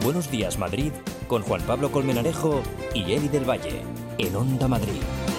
Buenos Días Madrid con Juan Pablo Colmenarejo y Eli del Valle en Onda Madrid.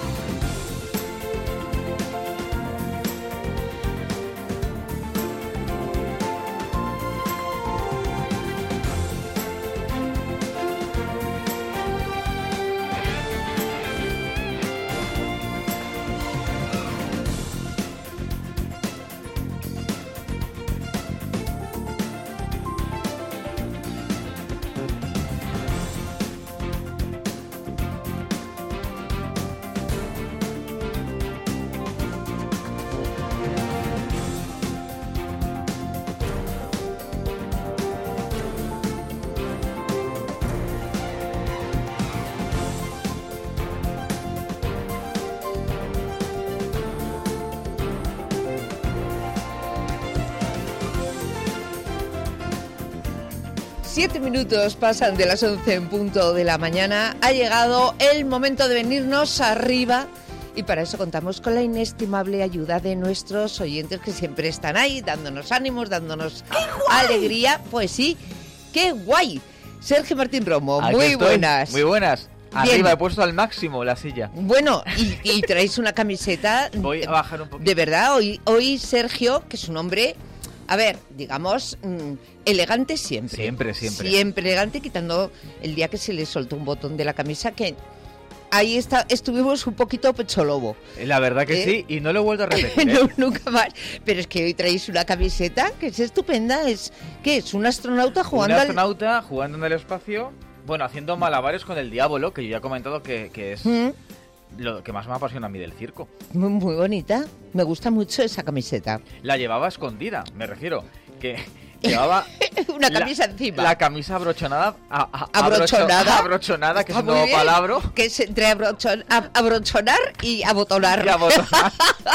Siete minutos pasan de las 11 en punto de la mañana. Ha llegado el momento de venirnos arriba y para eso contamos con la inestimable ayuda de nuestros oyentes que siempre están ahí, dándonos ánimos, dándonos alegría. Pues sí, ¡qué guay! Sergio Martín Romo, aquí muy estoy. buenas. Muy buenas. Bien. Arriba he puesto al máximo la silla. Bueno, y traéis una camiseta. Voy a bajar un poquito. De verdad, hoy Sergio, que es un hombre, a ver, digamos, elegante siempre. Siempre. Siempre elegante, quitando el día que se le soltó un botón de la camisa, que ahí estuvimos un poquito pecho lobo. La verdad que sí, y no lo he vuelto a repetir. No, nunca más. Pero es que hoy traéis una camiseta que es estupenda. ¿Qué es? ¿Un astronauta jugando Un astronauta jugando en el espacio, bueno, haciendo malabares con el diablo, que yo ya he comentado que es lo que más me apasiona a mí del circo. Muy, muy bonita. Me gusta mucho esa camiseta. La llevaba escondida, me refiero, que llevaba una camisa encima. La camisa abrochonada. Abrochonada. Abrochonada, que es un muy nuevo bien, palabra. Que es entre abrochonar y abotonar. Y abotonar.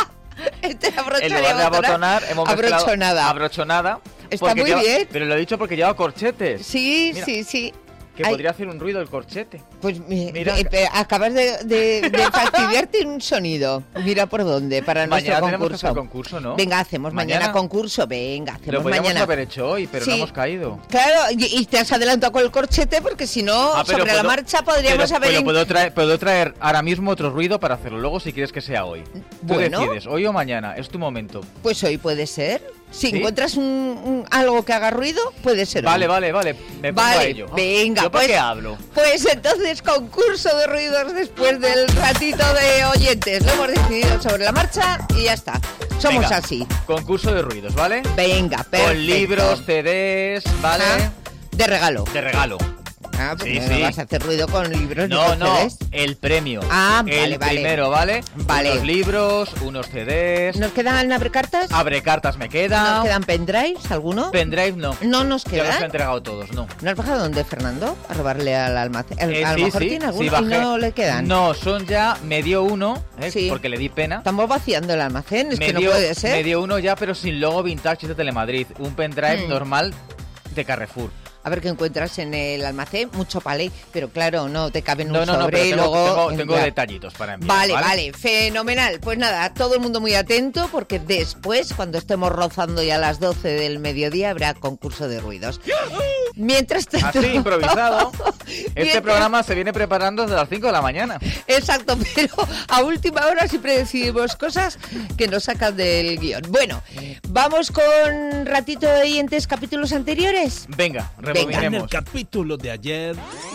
Entre abrochar En lugar de abotonar, hemos mezclado abrochonada. Está muy bien. Pero lo he dicho porque lleva corchetes. Sí, Mira, sí. Que podría hacer un ruido el corchete. Pues mira, acabas de fastidiarte un sonido. Mira por dónde, para mañana nuestro concurso. Tenemos que hacer concurso, ¿no? Venga, hacemos mañana concurso. Venga, hacemos lo podríamos mañana. haber hecho hoy, pero sí, no hemos caído. Claro, y te has adelantado con el corchete porque si no, sobre la marcha podríamos haber... Puedo traer ahora mismo otro ruido para hacerlo luego si quieres que sea hoy. Bueno. Tú decides, hoy o mañana, es tu momento. Pues hoy puede ser. Si ¿sí? encuentras algo que haga ruido, puede ser. Vale, me pongo a ello. Venga, ¿yo pues, para qué hablo? Pues entonces concurso de ruidos después del ratito de oyentes. Lo hemos decidido sobre la marcha y ya está. Somos venga, así. Concurso de ruidos, ¿vale? Venga, perfecto. Con libros, CDs, ¿vale? De regalo. De regalo. Ah, pues sí. Vas a hacer ruido con libros. No, CDs. el premio. Vale. Primero, ¿vale? Vale. Unos libros, unos CDs. ¿Nos quedan abrecartas? Abrecartas me quedan. ¿Nos quedan pendrives, alguno? Pendrive no. No nos quedan. Ya los he entregado todos, no. ¿No has bajado dónde, Fernando? A robarle al almacén. A lo sí, mejor tiene alguno bajé. y no le quedan. No, son ya, me dio uno, sí. Porque le di pena. Estamos vaciando el almacén, que no puede ser. Me dio uno ya, pero sin logo vintage de Telemadrid. Un pendrive normal de Carrefour. A ver qué encuentras en el almacén, mucho palé, pero claro, no te caben un sobre pero y luego... Tengo detallitos para enviar. Vale, fenomenal. Pues nada, todo el mundo muy atento porque después, cuando estemos rozando ya las 12 del mediodía, habrá concurso de ruidos. Mientras tanto... Así, improvisado. Este programa se viene preparando desde las 5 de la mañana. Exacto, pero a última hora siempre decidimos cosas que nos sacan del guión. Bueno, vamos con ratito de oyentes, capítulos anteriores. Venga, en el capítulo de ayer.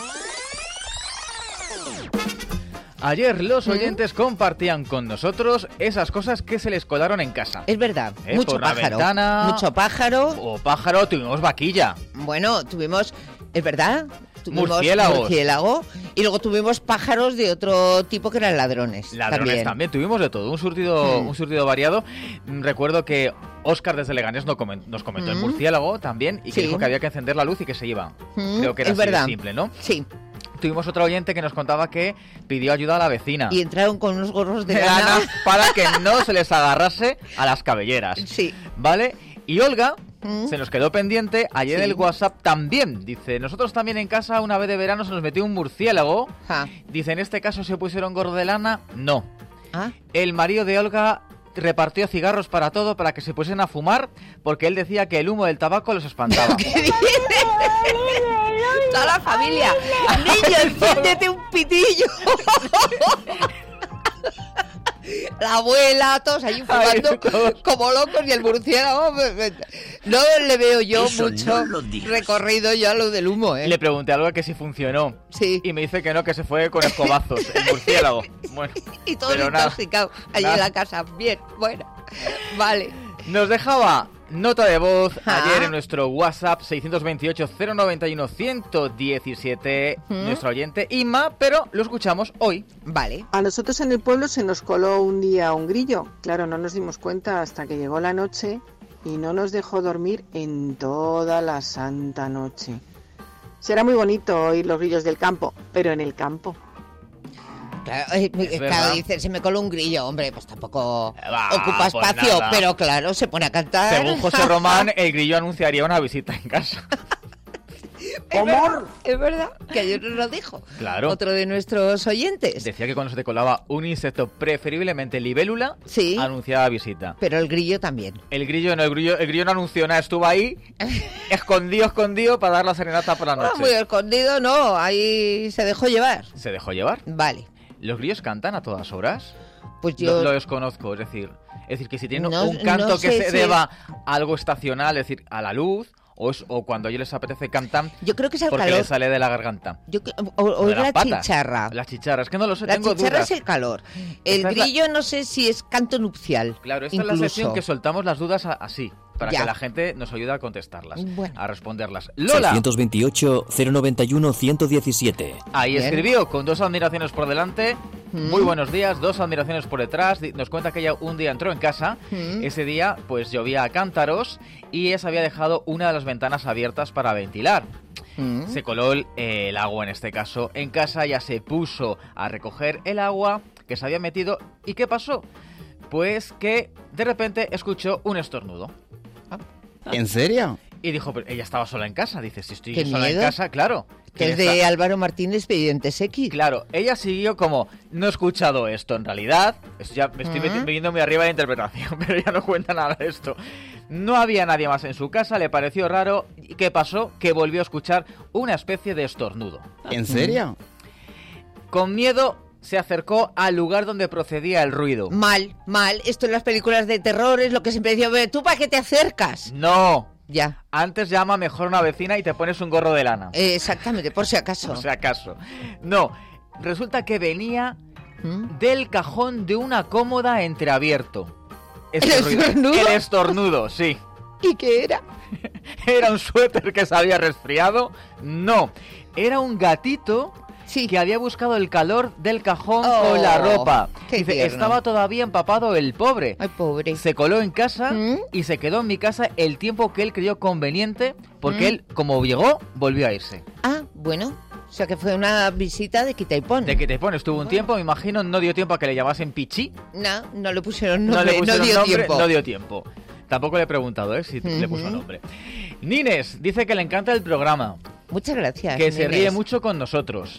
Ayer los oyentes compartían con nosotros esas cosas que se les colaron en casa. Es verdad, mucho por la pájaro. Ventana, mucho pájaro. O pájaro, tuvimos vaquilla. Bueno, tuvimos, es verdad, tuvimos murciélago. Y luego tuvimos pájaros de otro tipo que eran ladrones. Ladrones también tuvimos de todo, un surtido variado. Recuerdo que Óscar desde Leganés nos comentó el murciélago también y que dijo que había que encender la luz y que se iba. Creo que era así de simple, ¿no? Sí. Tuvimos otro oyente que nos contaba que pidió ayuda a la vecina. Y entraron con unos gorros de lana para que no se les agarrase a las cabelleras. Sí. ¿Vale? Y Olga se nos quedó pendiente ayer en el WhatsApp también. Dice, nosotros también en casa una vez de verano se nos metió un murciélago. Dice, en este caso se pusieron gorro de lana. No. El marido de Olga repartió cigarros para todo para que se pusiesen a fumar porque él decía que el humo del tabaco los espantaba. toda la familia. Niño, enciéndete un pitillo. La abuela, todos ahí fumando como locos y el murciélago. No le veo yo eso mucho recorrido yo a lo del humo, ¿eh? Le pregunté algo que si funcionó. Sí. Y me dice que no, que se fue con escobazos, el murciélago. Bueno, y todo intoxicado allí en la casa. Bien, bueno, vale. Nos dejaba nota de voz ayer en nuestro WhatsApp 628-091-117, nuestro oyente Inma, pero lo escuchamos hoy. Vale. A nosotros en el pueblo se nos coló un día un grillo. Claro, no nos dimos cuenta hasta que llegó la noche y no nos dejó dormir en toda la santa noche. Será muy bonito oír los grillos del campo, pero en el campo. Claro, dice, se me coló un grillo, hombre, pues tampoco ocupa espacio, pues pero claro, se pone a cantar. Según José Román, el grillo anunciaría una visita en casa. Es verdad, que ayer nos lo dijo. Claro. Otro de nuestros oyentes. Decía que cuando se te colaba un insecto, preferiblemente libélula, sí, anunciaba visita. Pero el grillo también. El grillo no anunció nada, estuvo ahí, escondido para dar la serenata por la noche. Muy escondido, no, ahí se dejó llevar. ¿Se dejó llevar? Vale. ¿Los grillos cantan a todas horas? Pues yo lo desconozco, es decir que si tienen un canto que se deba a algo estacional, es decir, a la luz, o cuando a ellos les apetece cantan, yo creo que es el porque calor. les sale de la garganta. O es la chicharra. La chicharra, es que no lo sé, la tengo chicharra dudas. Es el calor. El grillo no sé si es canto nupcial. Claro, esta incluso. Es la sección que soltamos las dudas así, para que la gente nos ayude a contestarlas, a responderlas. Lola. 628-091-117. Ahí Bien. escribió, con 2 admiraciones por delante. Muy buenos días, 2 admiraciones por detrás. Nos cuenta que ella un día entró en casa. Ese día pues llovía a cántaros y ella se había dejado una de las ventanas abiertas para ventilar. Se coló el agua en este caso en casa, ya se puso a recoger el agua que se había metido. ¿Y qué pasó? Pues que de repente escuchó un estornudo. ¿En serio? Y dijo, pero ella estaba sola en casa. Dice, si estoy ¿Qué sola miedo? en casa, claro. Que es de Álvaro Martínez, Expedientes X. Claro, ella siguió como, no he escuchado esto en realidad. Ya me estoy viniendo muy arriba de la interpretación, pero ella no cuenta nada de esto. No había nadie más en su casa, le pareció raro. ¿Y qué pasó? Que volvió a escuchar una especie de estornudo. ¿En serio? Con miedo se acercó al lugar donde procedía el ruido. Mal. Esto en las películas de terror es lo que siempre decía, ¿tú para qué te acercas? No. Ya. Antes llama mejor una vecina y te pones un gorro de lana. Exactamente, por si acaso. Por si acaso. No, resulta que venía del cajón de una cómoda entreabierto. ¿El estornudo? El estornudo, sí. ¿Y qué era? ¿Era un suéter que se había resfriado? No, era un gatito que había buscado el calor del cajón con la ropa. Dice, estaba todavía empapado el pobre. Ay, pobre. Se coló en casa y se quedó en mi casa el tiempo que él creyó conveniente, porque él, como llegó, volvió a irse. Ah, bueno. O sea que fue una visita de quita y pon. De quita y pon, estuvo un tiempo, me imagino, no dio tiempo a que le llamasen Pichi. No le pusieron nombre, no dio tiempo. Tampoco le he preguntado, si le puso nombre. Nines dice que le encanta el programa. Muchas gracias. Que se ríe mucho con nosotros.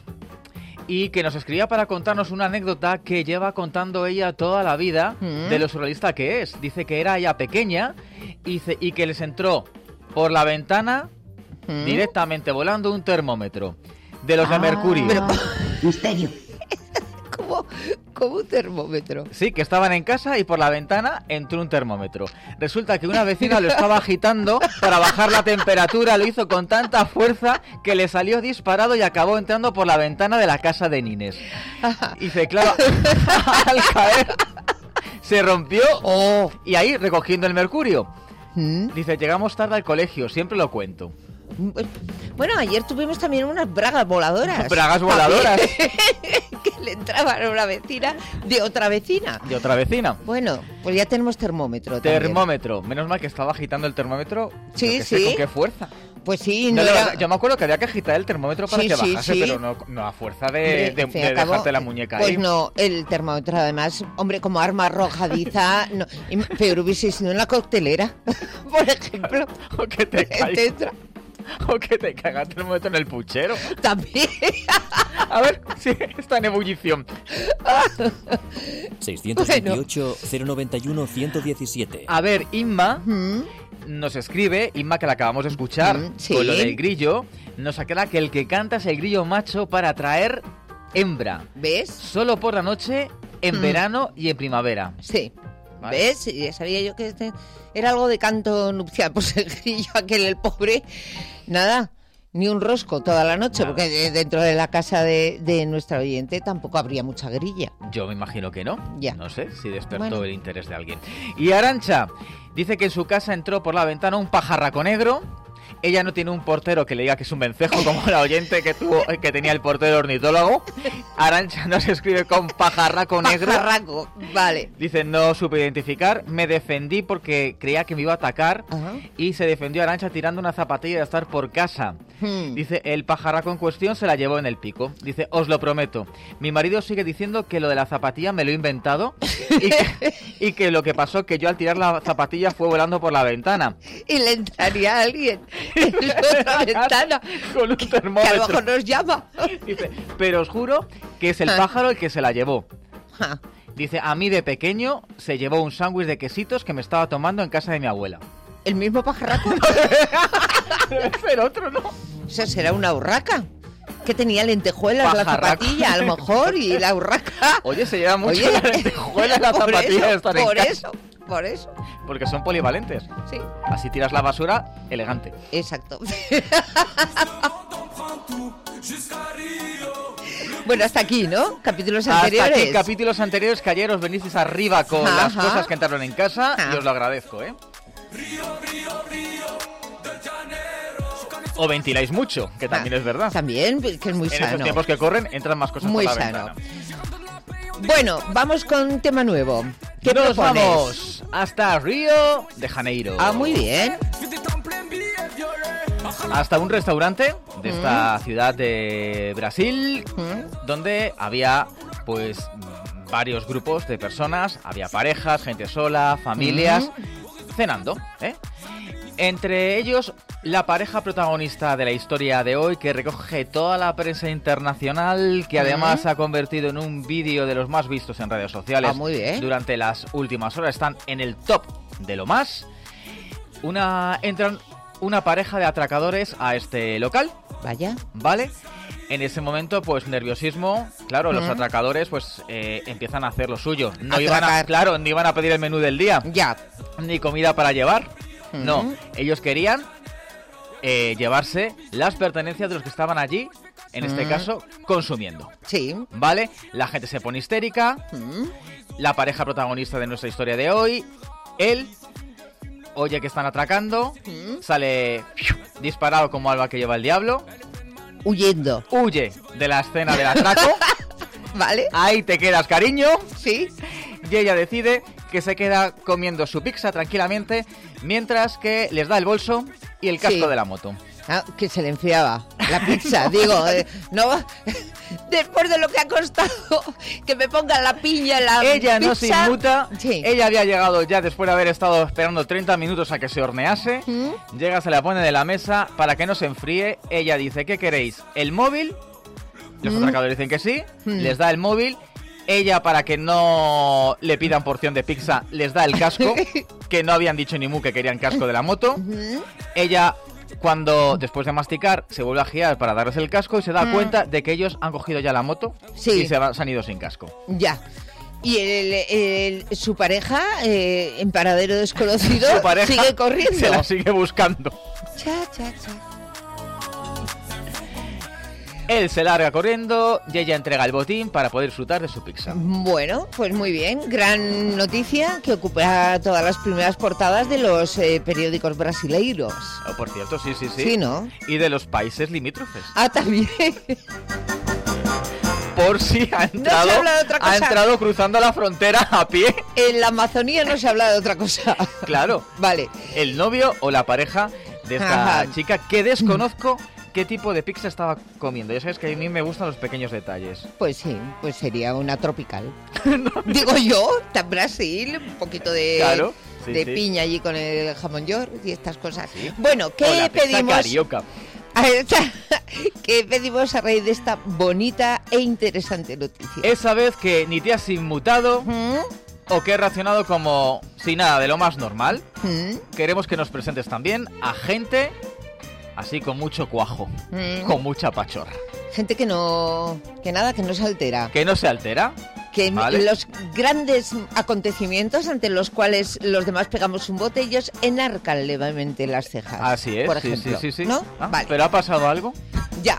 Y que nos escribía para contarnos una anécdota que lleva contando ella toda la vida de lo surrealista que es. Dice que era ella pequeña y que les entró por la ventana directamente volando un termómetro. De los de mercurio. Pero... Misterio. ¿Cómo un termómetro? Sí, que estaban en casa y por la ventana entró un termómetro. Resulta que una vecina lo estaba agitando para bajar la temperatura, lo hizo con tanta fuerza que le salió disparado y acabó entrando por la ventana de la casa de Nines. Y dice, claro, al caer se rompió y ahí recogiendo el mercurio. Dice, llegamos tarde al colegio, siempre lo cuento. Bueno, ayer tuvimos también unas bragas voladoras. ¿Bragas voladoras? Que le entraban a una vecina de otra vecina. ¿De otra vecina? Bueno, pues ya tenemos termómetro. Termómetro. Menos mal que estaba agitando el termómetro. Sí. ¿Con qué fuerza? Pues sí, no era... Yo me acuerdo que había que agitar el termómetro para que bajase, pero no a fuerza de dejarte la muñeca pues ahí. Pues no, el termómetro además, hombre, como arma arrojadiza, no, peor hubiese sido en la coctelera, por ejemplo. O que te caiga. O que te caiga el termómetro en el puchero. También. A ver si está en ebullición. 628-091-117. A ver, Inma nos escribe, Inma, que la acabamos de escuchar, sí. con lo del grillo, nos aclara que el que canta es el grillo macho para atraer hembra. ¿Ves? Solo por la noche, en verano y en primavera. Sí. Vale. ¿Ves? Ya sabía yo que era algo de canto nupcial. Pues el grillo aquel, el pobre, nada, ni un rosco toda la noche, Nada. porque dentro de la casa de nuestra oyente tampoco habría mucha grilla. Yo me imagino que no. Ya. No sé si despertó Bueno. el interés de alguien. Y Arantxa dice que en su casa entró por la ventana un pajarraco negro. Ella no tiene un portero que le diga que es un vencejo, como la oyente que tenía el portero ornitólogo. Arantxa nos escribe con pajarraco negro. Pajarraco, vale. Dice, no supe identificar, me defendí porque creía que me iba a atacar. Ajá. Y se defendió Arantxa tirando una zapatilla de estar por casa. Hmm. Dice, el pajarraco en cuestión se la llevó en el pico. Dice, os lo prometo. Mi marido sigue diciendo que lo de la zapatilla me lo he inventado y que lo que pasó que yo al tirar la zapatilla fue volando por la ventana. Y le entraría a alguien en otra ventana Con un que a lo termómetro. mejor nos llama. Dice, pero os juro que es el pájaro el que se la llevó. Ja. Dice, a mí de pequeño se llevó un sándwich de quesitos que me estaba tomando en casa de mi abuela. ¿El mismo pajarraco? Debe ser otro, ¿no? O sea, será una urraca. Que tenía lentejuelas la Pajarraco. zapatilla, a lo mejor, y la urraca. Oye, se lleva mucho Oye, la lentejuela en la por zapatilla de estar en por casa. eso, por eso. Porque son polivalentes. Sí, Así tiras la basura, elegante. exacto. Bueno, hasta aquí, ¿no? Capítulos anteriores. Hasta aquí capítulos anteriores que ayer os venisteis arriba con las Ajá. cosas que entraron en casa Ajá. y os lo agradezco, ¿eh? O ventiláis mucho, que también Ah, es verdad. También, que es muy En estos sano. tiempos que corren entran más cosas Muy por la sano. ventana. Bueno, vamos con un tema nuevo. ¿Qué Nos propones? vamos hasta Río de Janeiro. Ah, muy bien. Hasta un restaurante de esta ciudad de Brasil, donde había pues varios grupos de personas, había parejas, gente sola, familias, cenando, ¿eh? Entre ellos, la pareja protagonista de la historia de hoy, que recoge toda la prensa internacional, que además se ha convertido en un vídeo de los más vistos en redes sociales muy bien. durante las últimas horas. Están en el top de lo más. Entran una pareja de atracadores a este local, Vaya. ¿vale? En ese momento, pues nerviosismo, claro, los atracadores pues empiezan a hacer lo suyo. No iban a pedir el menú del día, Ya. ni comida para llevar. No, ellos querían llevarse las pertenencias de los que estaban allí, en este caso, consumiendo. Sí. ¿Vale? La gente se pone histérica, la pareja protagonista de nuestra historia de hoy, él oye que están atracando, sale disparado como alba que lleva el diablo, Huyendo. huye de la escena del atraco, ¿Vale? ahí te quedas, cariño, Sí. y ella decide que se queda comiendo su pizza tranquilamente, mientras que les da el bolso y el casco Sí. de la moto. Ah, que se le enfriaba la pizza, digo, no, después de lo que ha costado que me pongan la piña en la Ella pizza. no se inmuta, Sí. ella había llegado ya después de haber estado esperando 30 minutos a que se hornease, llega, se la pone de la mesa para que no se enfríe, ella dice, ¿qué queréis? ¿El móvil? Los atracadores dicen que sí, les da el móvil, ella para que no le pidan porción de pizza les da el casco, que no habían dicho ni mu que querían casco de la moto, ella... Cuando, después de masticar, se vuelve a girar para darles el casco y se da cuenta de que ellos han cogido ya la moto Sí. y se han ido sin casco. Ya. Y su pareja, en paradero desconocido, Su pareja sigue corriendo. se la sigue buscando. Cha, cha, cha. Él se larga corriendo y ella entrega el botín para poder disfrutar de su pizza. Bueno, pues muy bien. Gran noticia que ocupa todas las primeras portadas de los periódicos brasileiros. Oh, por cierto, sí. Sí, ¿no? Y de los países limítrofes. Ah, también. Por si ha entrado, habla de otra cosa. ha entrado cruzando la frontera a pie. En la Amazonía no se habla de otra cosa. Claro. Vale. El novio o la pareja de esta Ajá. chica que desconozco qué tipo de pizza estaba comiendo. Ya sabes que a mí me gustan los pequeños detalles. Pues sí, pues sería una tropical. Digo yo, está en Brasil, un poquito de, Claro, sí, de sí. piña allí con el jamón york y estas cosas. Sí. Bueno, O ¿qué la pizza pedimos? carioca. ¿Qué pedimos a raíz de esta bonita e interesante noticia? Esa vez que ni te has inmutado, ¿Mm? o que he reaccionado como sin nada de lo más normal. Queremos que nos presentes también a gente así con mucho cuajo, con mucha pachorra. Gente que no se altera. Que no se altera. Que ¿vale? Los grandes acontecimientos ante los cuales los demás pegamos un bote, ellos enarcan levemente las cejas. Así es, por ejemplo, sí. ¿no? Vale. ¿Pero ha pasado algo? Ya.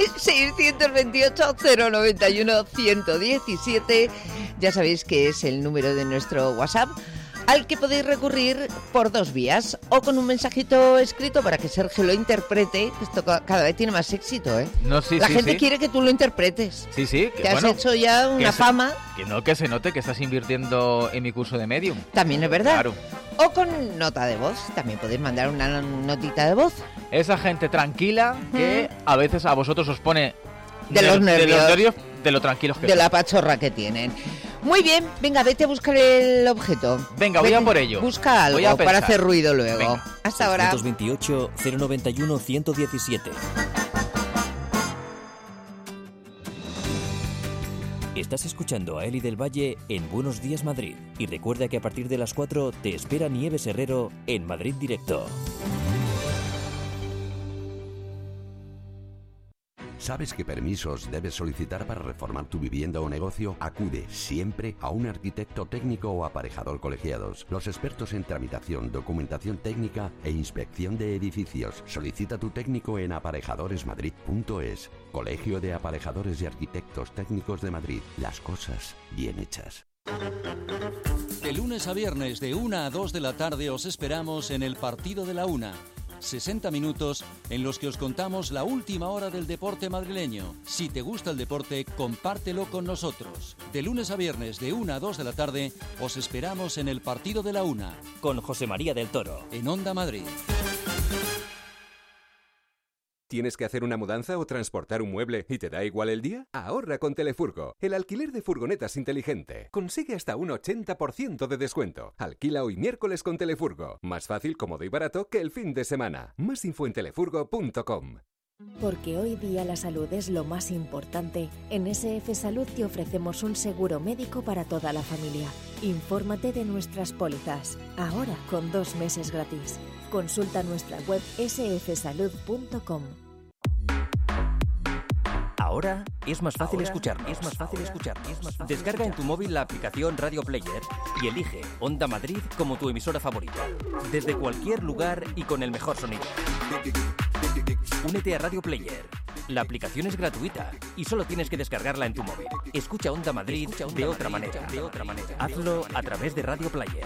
628-091-117. Ya sabéis que es el número de nuestro WhatsApp, al que podéis recurrir por dos vías, o con un mensajito escrito para que Sergio lo interprete, que esto cada vez tiene más éxito, ¿eh? No, sí, La gente quiere que tú lo interpretes. Sí. Que, te has hecho ya una fama. Que se note que estás invirtiendo en mi curso de Medium. También es verdad. Claro. O con nota de voz, también podéis mandar una notita de voz. Esa gente tranquila que a veces a vosotros os pone de los nervios, de lo tranquilos que de la pachorra que tienen. Muy bien, venga, vete a buscar el objeto. Venga, voy a por ello. Busca algo para hacer ruido luego. Venga. Hasta ahora. 628-091-117. Estás escuchando a Eli del Valle en Buenos Días Madrid. Y recuerda que a partir de las 4 te espera Nieves Herrero en Madrid Directo. ¿Sabes qué permisos debes solicitar para reformar tu vivienda o negocio? Acude siempre a un arquitecto técnico o aparejador colegiados. Los expertos en tramitación, documentación técnica e inspección de edificios. Solicita tu técnico en aparejadoresmadrid.es. Colegio de Aparejadores y Arquitectos Técnicos de Madrid. Las cosas bien hechas. De lunes a viernes de 1 a 2 de la tarde os esperamos en el Partido de la Una. 60 minutos en los que os contamos la última hora del deporte madrileño. Si te gusta el deporte, compártelo con nosotros. De lunes a viernes, de 1 a 2 de la tarde, os esperamos en el Partido de la Una. Con José María del Toro. En Onda Madrid. ¿Tienes que hacer una mudanza o transportar un mueble y te da igual el día? Ahorra con Telefurgo, el alquiler de furgonetas inteligente. Consigue hasta un 80% de descuento. Alquila hoy miércoles con Telefurgo. Más fácil, cómodo y barato que el fin de semana. Más info en telefurgo.com. Porque hoy día la salud es lo más importante, en SF Salud te ofrecemos un seguro médico para toda la familia. Infórmate de nuestras pólizas, ahora con 2 meses gratis. Consulta nuestra web sfsalud.com. Ahora es más fácil escucharnos. Descarga en tu móvil la aplicación Radio Player y elige Onda Madrid como tu emisora favorita. Desde cualquier lugar y con el mejor sonido. Únete a Radio Player. La aplicación es gratuita y solo tienes que descargarla en tu móvil. Escucha Onda Madrid de otra manera. Hazlo a través de Radio Player.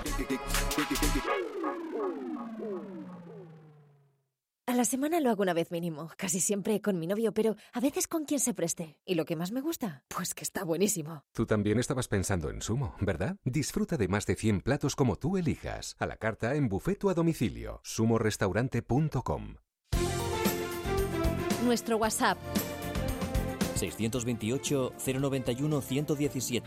A la semana lo hago una vez mínimo, casi siempre con mi novio, pero a veces con quien se preste. ¿Y lo que más me gusta? Pues que está buenísimo. Tú también estabas pensando en Sumo, ¿verdad? Disfruta de más de 100 platos como tú elijas. A la carta en buffet o a domicilio. sumorestaurante.com. Nuestro WhatsApp 628-091-117.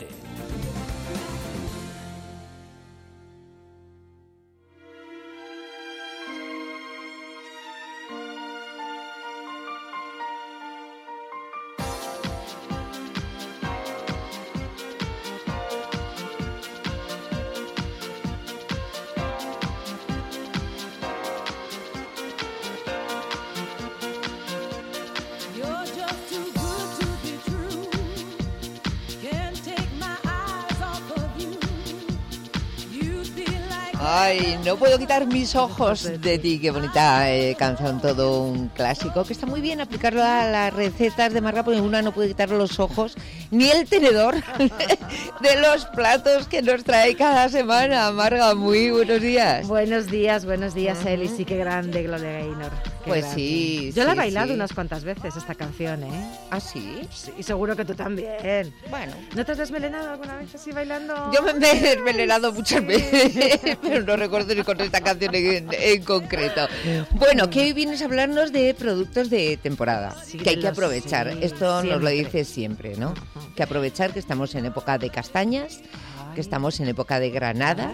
Ay, no puedo quitar mis ojos de ti. Qué bonita canción, todo un clásico, que está muy bien aplicarlo a las recetas de Marga, porque una no puede quitar los ojos ni el tenedor de los platos que nos trae cada semana. Marga, muy buenos días. Buenos días, Eli. Sí, qué grande, Gloria Gaynor. Pues grande. sí. Yo la he bailado unas cuantas veces, esta canción, ¿eh? ¿Ah, sí? Sí, y seguro que tú también. Bueno. ¿No te has desmelenado alguna vez así bailando? Yo me he desmelenado muchas veces, pero no recuerdo ni con esta canción en concreto. Bueno, que hoy vienes a hablarnos de productos de temporada, sí, que hay que aprovechar. Sí, esto siempre. nos lo dices siempre, ¿no? Que aprovechar que estamos en época de castañas, que estamos en época de granada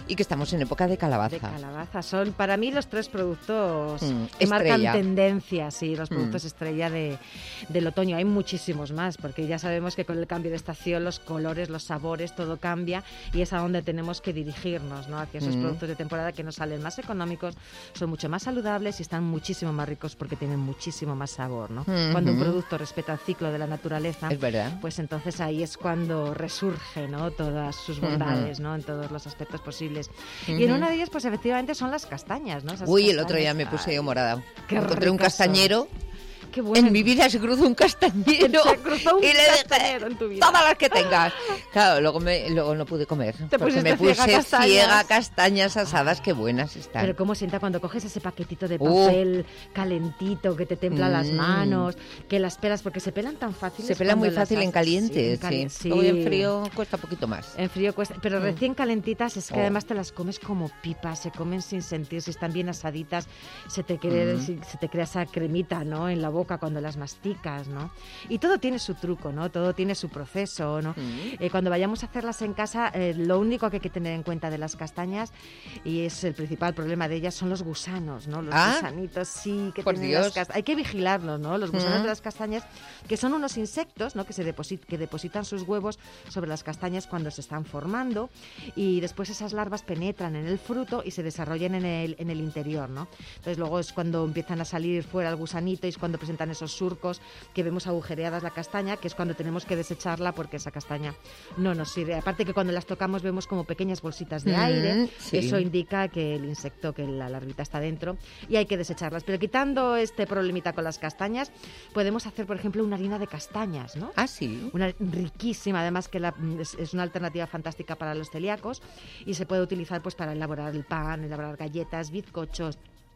y que estamos en época de calabaza. De calabaza. Son para mí los 3 productos que estrella. marcan tendencia, sí, los productos estrella del otoño. Hay muchísimos más, porque ya sabemos que con el cambio de estación los colores, los sabores, todo cambia y es a donde tenemos que dirigirnos, ¿no? Hacia esos productos de temporada que nos salen más económicos, son mucho más saludables y están muchísimo más ricos porque tienen muchísimo más sabor, ¿no? Cuando un producto respeta el ciclo de la naturaleza, es verdad, pues entonces ahí es cuando resurge, ¿no? Todas sus bondades, ¿no? En todos los aspectos posibles. Y en una de ellas, pues efectivamente son las castañas, ¿no? Esas el otro día me puse yo morada. Encontré un castañero. Qué bueno. En mi vida se cruzó un castañero y le dije en tu vida. todas las que tengas. Claro, luego no pude comer. Porque me puse ciega castañas asadas, qué buenas están. Pero cómo sienta cuando coges ese paquetito de papel calentito que te templa las manos, que las pelas, porque se pelan tan fácil. Se pelan muy fácil en caliente, sí. Luego en frío cuesta un poquito más. En frío cuesta, pero recién calentitas es que además te las comes como pipas, se comen sin sentir, si están bien asaditas, se te crea esa cremita, ¿no? En la boca cuando las masticas, ¿no? Y todo tiene su truco, ¿no? Todo tiene su proceso, ¿no? Cuando vayamos a hacerlas en casa, lo único que hay que tener en cuenta de las castañas, y es el principal problema de ellas, son los gusanos, ¿no? Los gusanitos, sí, que tienen las castañas. Hay que vigilarlos, ¿no? Los gusanos de las castañas, que son unos insectos, ¿no? Que depositan sus huevos sobre las castañas cuando se están formando, y después esas larvas penetran en el fruto y se desarrollan en el interior, ¿no? Entonces luego es cuando empiezan a salir fuera el gusanito y es cuando presentan esos surcos que vemos agujereadas la castaña, que es cuando tenemos que desecharla porque esa castaña no nos sirve. Aparte que cuando las tocamos vemos como pequeñas bolsitas de aire, eso indica que el insecto, que la larvita está dentro y hay que desecharlas. Pero quitando este problemita con las castañas, podemos hacer, por ejemplo, una harina de castañas, ¿no? Ah, sí. Una riquísima, además que es una alternativa fantástica para los celíacos y se puede utilizar pues para elaborar el pan, elaborar galletas, bizcochos,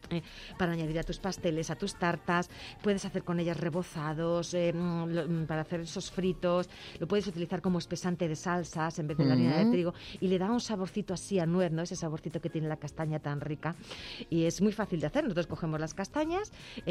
para añadir a tus pasteles, a tus tartas. Puedes hacer con ellas rebozados, para hacer esos fritos. Lo puedes utilizar como espesante de salsas en vez de la harina de trigo y le da un saborcito así a nuez, ¿no? Ese saborcito que tiene la castaña tan rica y es muy fácil de hacer. Nosotros cogemos las castañas,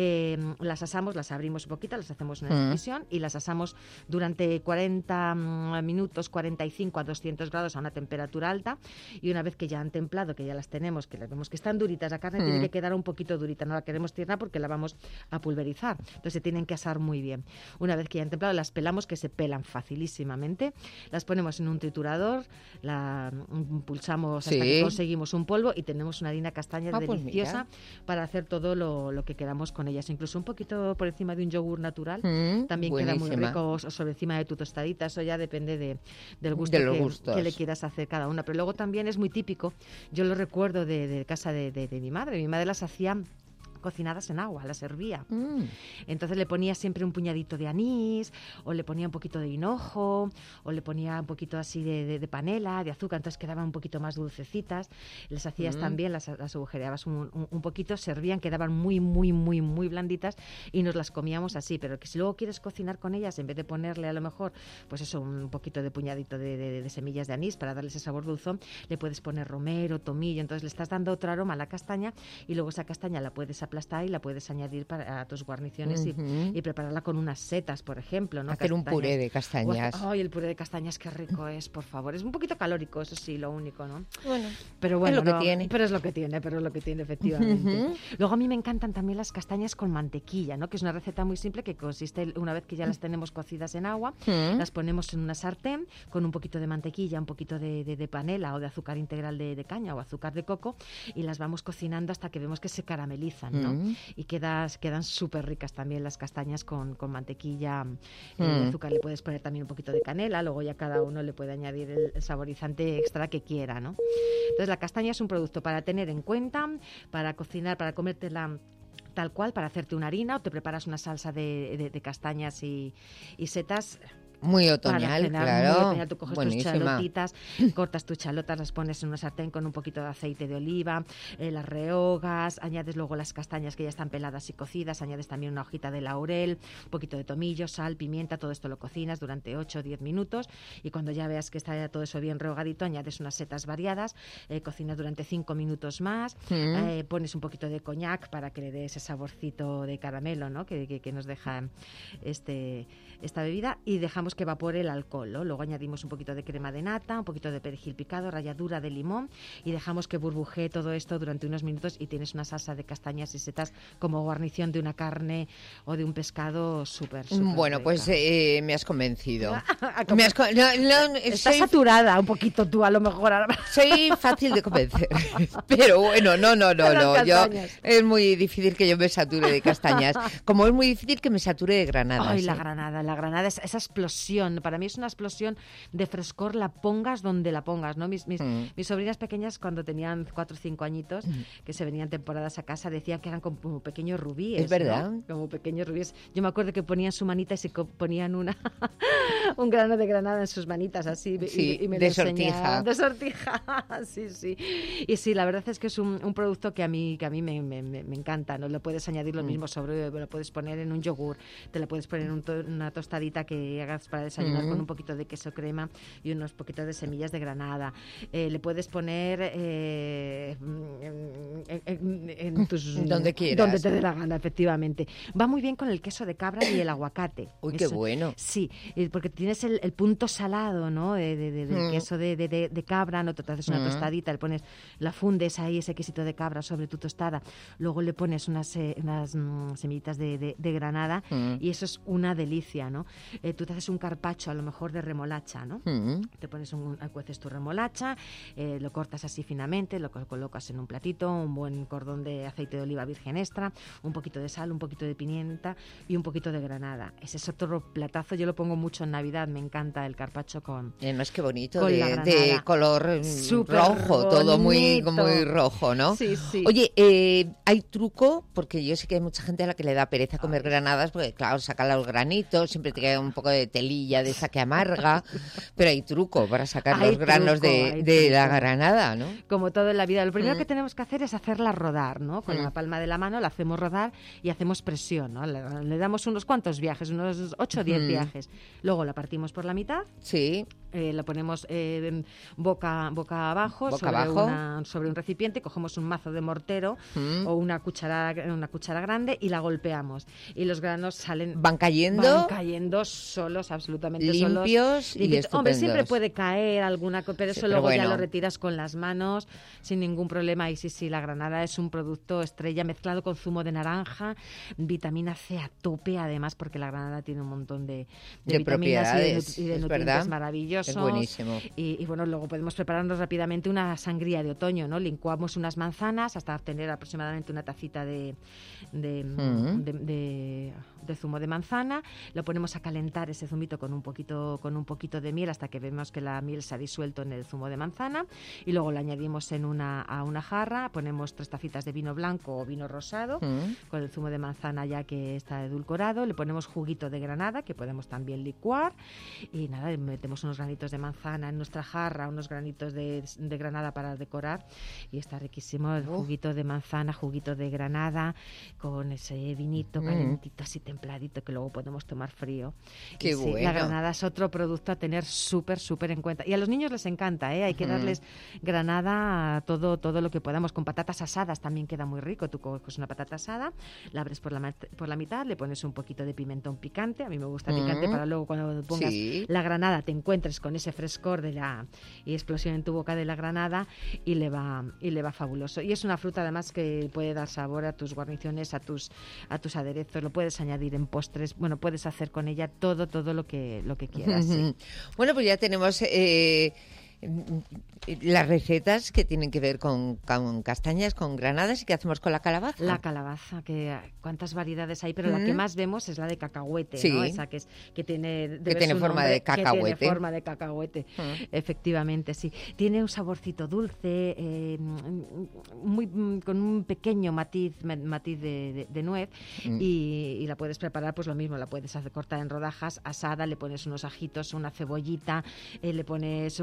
las asamos, las abrimos un poquito, las hacemos una infusión y las asamos durante 40 minutos, 45 a 200 grados a una temperatura alta, y una vez que ya han templado, que ya las tenemos, que las vemos que están duritas, la carne tiene que quedar un poquito durita, no la queremos tierna porque la vamos a pulverizar, entonces se tienen que asar muy bien. Una vez que ya han templado, las pelamos, que se pelan facilísimamente, las ponemos en un triturador, la pulsamos hasta que conseguimos un polvo y tenemos una harina castaña deliciosa para hacer todo lo que queramos con ellas, incluso un poquito por encima de un yogur natural, también queda muy rico, o sobre encima de tu tostadita, eso ya depende del gusto que le quieras hacer cada una. Pero luego también es muy típico, yo lo recuerdo de casa de mi madre las hacía cocinadas en agua, las hervía. Entonces le ponía siempre un puñadito de anís, o le ponía un poquito de hinojo, o le ponía un poquito así de panela, de azúcar, entonces quedaban un poquito más dulcecitas. Les hacías también, las agujereabas un poquito, servían, quedaban muy, muy, muy, muy blanditas y nos las comíamos así. Pero que si luego quieres cocinar con ellas, en vez de ponerle a lo mejor, pues eso, un poquito de puñadito de semillas de anís para darle ese sabor dulzón, le puedes poner romero, tomillo, entonces le estás dando otro aroma a la castaña y luego esa castaña la puedes aplastar y la puedes añadir a tus guarniciones y prepararla con unas setas, por ejemplo, ¿no? Hacer un puré de castañas. Ay, el puré de castañas, qué rico es, por favor. Es un poquito calórico, eso sí, lo único, ¿no? Bueno, pero bueno, es lo que tiene. Pero es lo que tiene, efectivamente. Luego a mí me encantan también las castañas con mantequilla, ¿no? Que es una receta muy simple que consiste, una vez que ya las tenemos cocidas en agua, las ponemos en una sartén con un poquito de mantequilla, un poquito de panela o de azúcar integral de caña o azúcar de coco, y las vamos cocinando hasta que vemos que se caramelizan, ¿no? Y quedan súper ricas también las castañas con mantequilla y azúcar. Le puedes poner también un poquito de canela, luego ya cada uno le puede añadir el saborizante extra que quiera, ¿no? Entonces la castaña es un producto para tener en cuenta, para cocinar, para comértela tal cual, para hacerte una harina, o te preparas una salsa de castañas y setas. Muy otoñal, claro. Muy otoñal. Tú coges tus chalotitas, cortas tus chalotas, las pones en una sartén con un poquito de aceite de oliva, las rehogas, añades luego las castañas que ya están peladas y cocidas, añades también una hojita de laurel, un poquito de tomillo, sal, pimienta, todo esto lo cocinas durante 8 o 10 minutos y cuando ya veas que está ya todo eso bien rehogadito, añades unas setas variadas, cocinas durante 5 minutos más, pones un poquito de coñac para que le dé ese saborcito de caramelo, ¿no? que nos deja esta bebida, y dejamos dejamos que evapore el alcohol, ¿no? Luego añadimos un poquito de crema de nata, un poquito de perejil picado, ralladura de limón y dejamos que burbujee todo esto durante unos minutos y tienes una salsa de castañas y setas como guarnición de una carne o de un pescado súper Bueno, rica. pues me has convencido. Estás saturada un poquito tú, a lo mejor. Soy fácil de convencer. Pero bueno, no. Es muy difícil que yo me sature de castañas. Como es muy difícil que me sature de granadas. Ay, la granada, esa explosión. Para mí es una explosión de frescor, la pongas donde la pongas, ¿no? Mis sobrinas pequeñas, cuando tenían 4 o 5 añitos, que se venían temporadas a casa, decían que eran como pequeños rubíes. Es verdad. ¿No? Como pequeños rubíes. Yo me acuerdo que ponían su manita y se ponían un grano de granada en sus manitas, así. Sí, y me de lo sortija. De sortija, sí. Y sí, la verdad es que es un producto que a mí me encanta, ¿no? Lo puedes añadir lo mismo sobre, lo puedes poner en un yogur, te lo puedes poner en una tostadita que hagas para desayunar con un poquito de queso crema y unos poquitos de semillas de granada. Le puedes poner en tus... donde quieras. Donde te dé la gana, efectivamente. Va muy bien con el queso de cabra y el aguacate. Uy, qué bueno. Sí, porque tienes el punto salado, ¿no? Del queso de cabra, ¿no? Te haces una tostadita, le pones, la fundes ahí, ese quesito de cabra sobre tu tostada, luego le pones unas semillitas de granada y eso es una delicia, ¿no? Tú te haces un carpaccio a lo mejor de remolacha, ¿no? Te pones cueces tu remolacha, lo cortas así finamente, lo colocas en un platito, un buen cordón de aceite de oliva virgen extra, un poquito de sal, un poquito de pimienta y un poquito de granada. Ese es otro platazo, yo lo pongo mucho en Navidad, me encanta el carpaccio con... Además, qué bonito, de color rojo, bonito. todo muy rojo, ¿no? Sí. Oye, ¿hay truco? Porque yo sé que hay mucha gente a la que le da pereza comer granadas, porque claro, sacan los granitos, siempre te queda un poco de telilla de esa que amarga, pero hay truco para sacar los granos de la granada, ¿no? Como todo en la vida, lo primero que tenemos que hacer es hacerla rodar, ¿no? Con la palma de la mano la hacemos rodar y hacemos presión, ¿no? Le damos unos cuantos viajes, unos 8 o 10 viajes. Luego la partimos por la mitad. Sí. La ponemos boca abajo, sobre un recipiente, cogemos un mazo de mortero o una cuchara grande y la golpeamos. Y los granos van cayendo solos, absolutamente limpios solos. Y estupendos. Hombre, siempre puede caer alguna cosa, pero eso luego ya lo retiras con las manos sin ningún problema. Y sí, la granada es un producto estrella mezclado con zumo de naranja, vitamina C a tope, además, porque la granada tiene un montón de vitaminas y de nutrientes maravillosos. Es buenísimo. Y bueno, luego podemos prepararnos rápidamente una sangría de otoño, ¿no? Licuamos unas manzanas hasta obtener aproximadamente una tacita de zumo de manzana, lo ponemos a calentar ese zumito con un poquito de miel hasta que vemos que la miel se ha disuelto en el zumo de manzana y luego lo añadimos a una jarra, ponemos 3 tacitas de vino blanco o vino rosado con el zumo de manzana ya que está edulcorado, le ponemos juguito de granada que podemos también licuar y nada, metemos unos granitos de manzana en nuestra jarra, unos granitos de granada para decorar y está riquísimo el juguito de manzana, juguito de granada con ese vinito calentito así templadito que luego podemos tomar frío. Qué bueno. La granada es otro producto a tener súper en cuenta. Y a los niños les encanta, ¿eh? Hay que darles granada a todo lo que podamos. Con patatas asadas también queda muy rico. Tú coges una patata asada, la abres por la mitad, le pones un poquito de pimentón picante. A mí me gusta picante para luego cuando pongas la granada te encuentres con ese frescor y explosión en tu boca de la granada y le va fabuloso. Y es una fruta además que puede dar sabor a tus guarniciones, a tus aderezos. Lo puedes añadir en postres. Bueno, puedes hacer con ella todo lo que quieras. Sí. Bueno, pues ya tenemos las recetas que tienen que ver con castañas, con granadas. ¿Y qué hacemos con la calabaza? La calabaza, que cuántas variedades hay, pero la que más vemos es la de cacahuete, ¿no? Esa que tiene forma de cacahuete. Tiene forma de cacahuete, efectivamente, sí. Tiene un saborcito dulce, con un pequeño matiz de nuez y la puedes preparar pues lo mismo, la puedes hacer cortar en rodajas, asada, le pones unos ajitos, una cebollita, le pones un poquito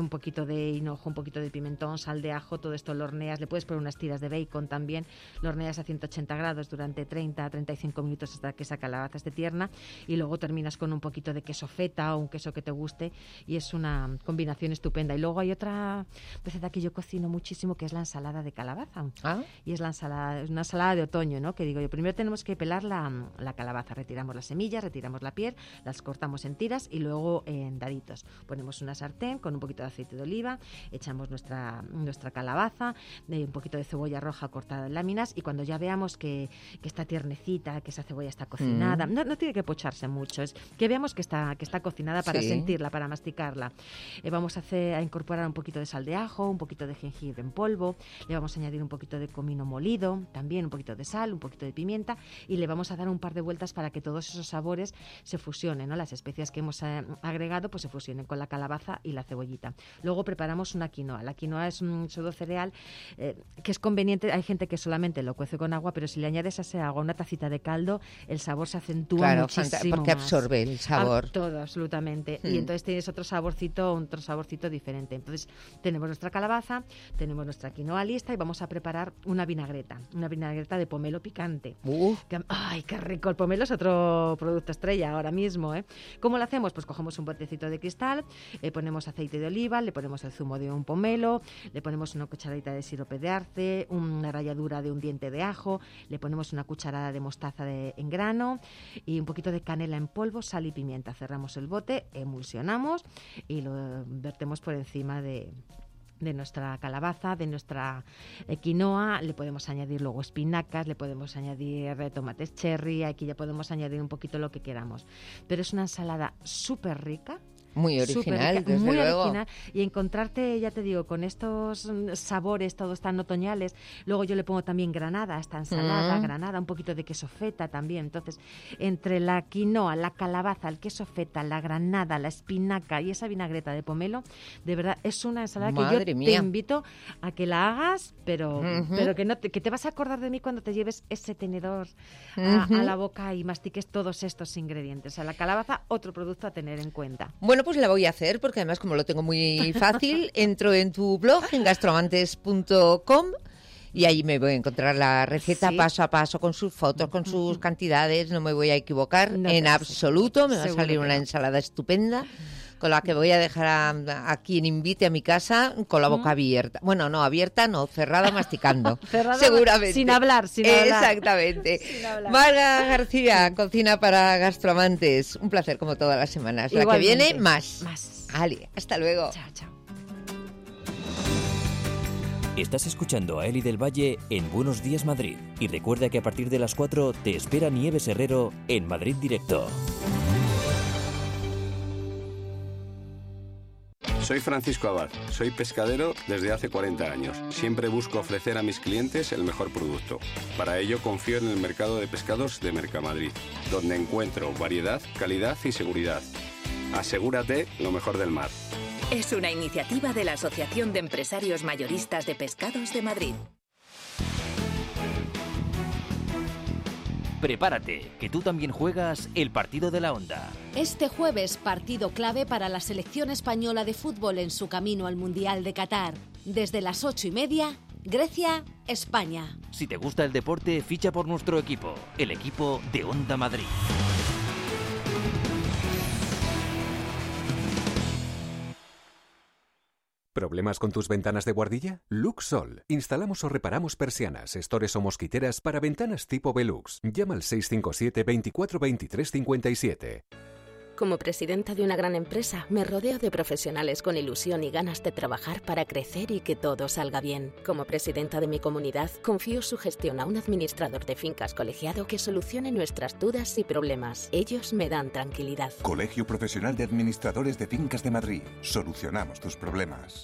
de hinojo, un poquito de pimentón, sal de ajo, todo esto lo horneas, le puedes poner unas tiras de bacon también, lo horneas a 180 grados durante 30 a 35 minutos hasta que esa calabaza esté tierna y luego terminas con un poquito de queso feta o un queso que te guste y es una combinación estupenda. Y luego hay otra receta que yo cocino muchísimo que es la ensalada de calabaza. Y es una ensalada de otoño, ¿no? Que digo yo, primero tenemos que pelar la calabaza, retiramos las semillas, retiramos la piel, las cortamos en tiras y luego en daditos. Ponemos una sartén con un poquito de aceite de oliva, echamos nuestra calabaza, un poquito de cebolla roja cortada en láminas y cuando ya veamos que está tiernecita, que esa cebolla está cocinada, no tiene que pocharse mucho, es que veamos que está cocinada para sentirla, para masticarla. Vamos a incorporar un poquito de sal de ajo, un poquito de jengibre en polvo, le vamos a añadir un poquito de comino molido, también un poquito de sal, un poquito de pimienta y le vamos a dar un par de vueltas para que todos esos sabores se fusionen, ¿no? Las especias que hemos agregado pues se fusionen con la calabaza y la cebollita. Luego preparamos una quinoa. La quinoa es un pseudo cereal que es conveniente, hay gente que solamente lo cuece con agua, pero si le añades a ese agua una tacita de caldo, el sabor se acentúa muchísimo porque más. absorbe el sabor. Todo, absolutamente. Y entonces tienes otro saborcito diferente. Entonces tenemos nuestra calabaza, tenemos nuestra quinoa lista y vamos a preparar una vinagreta de pomelo picante. ¡Ay, qué rico! El pomelo es otro producto estrella ahora mismo, ¿eh? ¿Cómo lo hacemos? Pues cogemos un botecito de cristal, ponemos aceite de oliva, le ponemos el zumo de un pomelo, le ponemos una cucharadita de sirope de arce, una ralladura de un diente de ajo, le ponemos una cucharada de mostaza en grano y un poquito de canela en polvo, sal y pimienta. Cerramos el bote, emulsionamos y lo vertemos por encima de nuestra calabaza, de nuestra quinoa. Le podemos añadir luego espinacas, le podemos añadir tomates cherry, aquí ya podemos añadir un poquito lo que queramos. Pero es una ensalada súper rica. Muy original, rica, desde muy luego. Original. Y encontrarte, ya te digo, con estos sabores todos tan otoñales. Luego yo le pongo también granada a esta ensalada, granada, un poquito de queso feta también. Entonces, entre la quinoa, la calabaza, el queso feta, la granada, la espinaca y esa vinagreta de pomelo, de verdad, es una ensalada que yo te invito a que la hagas, pero que te vas a acordar de mí cuando te lleves ese tenedor a la boca y mastiques todos estos ingredientes. O sea, la calabaza, otro producto a tener en cuenta. Bueno, pues la voy a hacer porque además como lo tengo muy fácil, entro en tu blog en gastroamantes.com y ahí me voy a encontrar la receta paso a paso con sus fotos, con sus cantidades, no me voy a equivocar en absoluto, me va a salir una ensalada estupenda con la que voy a dejar a quien invite a mi casa con la boca abierta. Bueno, no, abierta no, cerrada masticando. Cerrada, seguramente. Sin hablar. Exactamente. Sin hablar. Marga García, cocina para gastroamantes. Un placer como todas las semanas. Igualmente. La que viene, más. Ale, hasta luego. Chao. Estás escuchando a Eli del Valle en Buenos Días Madrid. Y recuerda que a partir de las 4 te espera Nieves Herrero en Madrid Directo. Soy Francisco Abad, soy pescadero desde hace 40 años. Siempre busco ofrecer a mis clientes el mejor producto. Para ello confío en el mercado de pescados de Mercamadrid, donde encuentro variedad, calidad y seguridad. Asegúrate lo mejor del mar. Es una iniciativa de la Asociación de Empresarios Mayoristas de Pescados de Madrid. Prepárate, que tú también juegas el partido de la Onda. Este jueves, partido clave para la selección española de fútbol en su camino al Mundial de Qatar. Desde las 8:30, Grecia-España. Si te gusta el deporte, ficha por nuestro equipo, el equipo de Onda Madrid. ¿Problemas con tus ventanas de buhardilla? Luxol. Instalamos o reparamos persianas, estores o mosquiteras para ventanas tipo Velux. Llama al 657 24 23 57. Como presidenta de una gran empresa, me rodeo de profesionales con ilusión y ganas de trabajar para crecer y que todo salga bien. Como presidenta de mi comunidad, confío su gestión a un administrador de fincas colegiado que solucione nuestras dudas y problemas. Ellos me dan tranquilidad. Colegio Profesional de Administradores de Fincas de Madrid. Solucionamos tus problemas.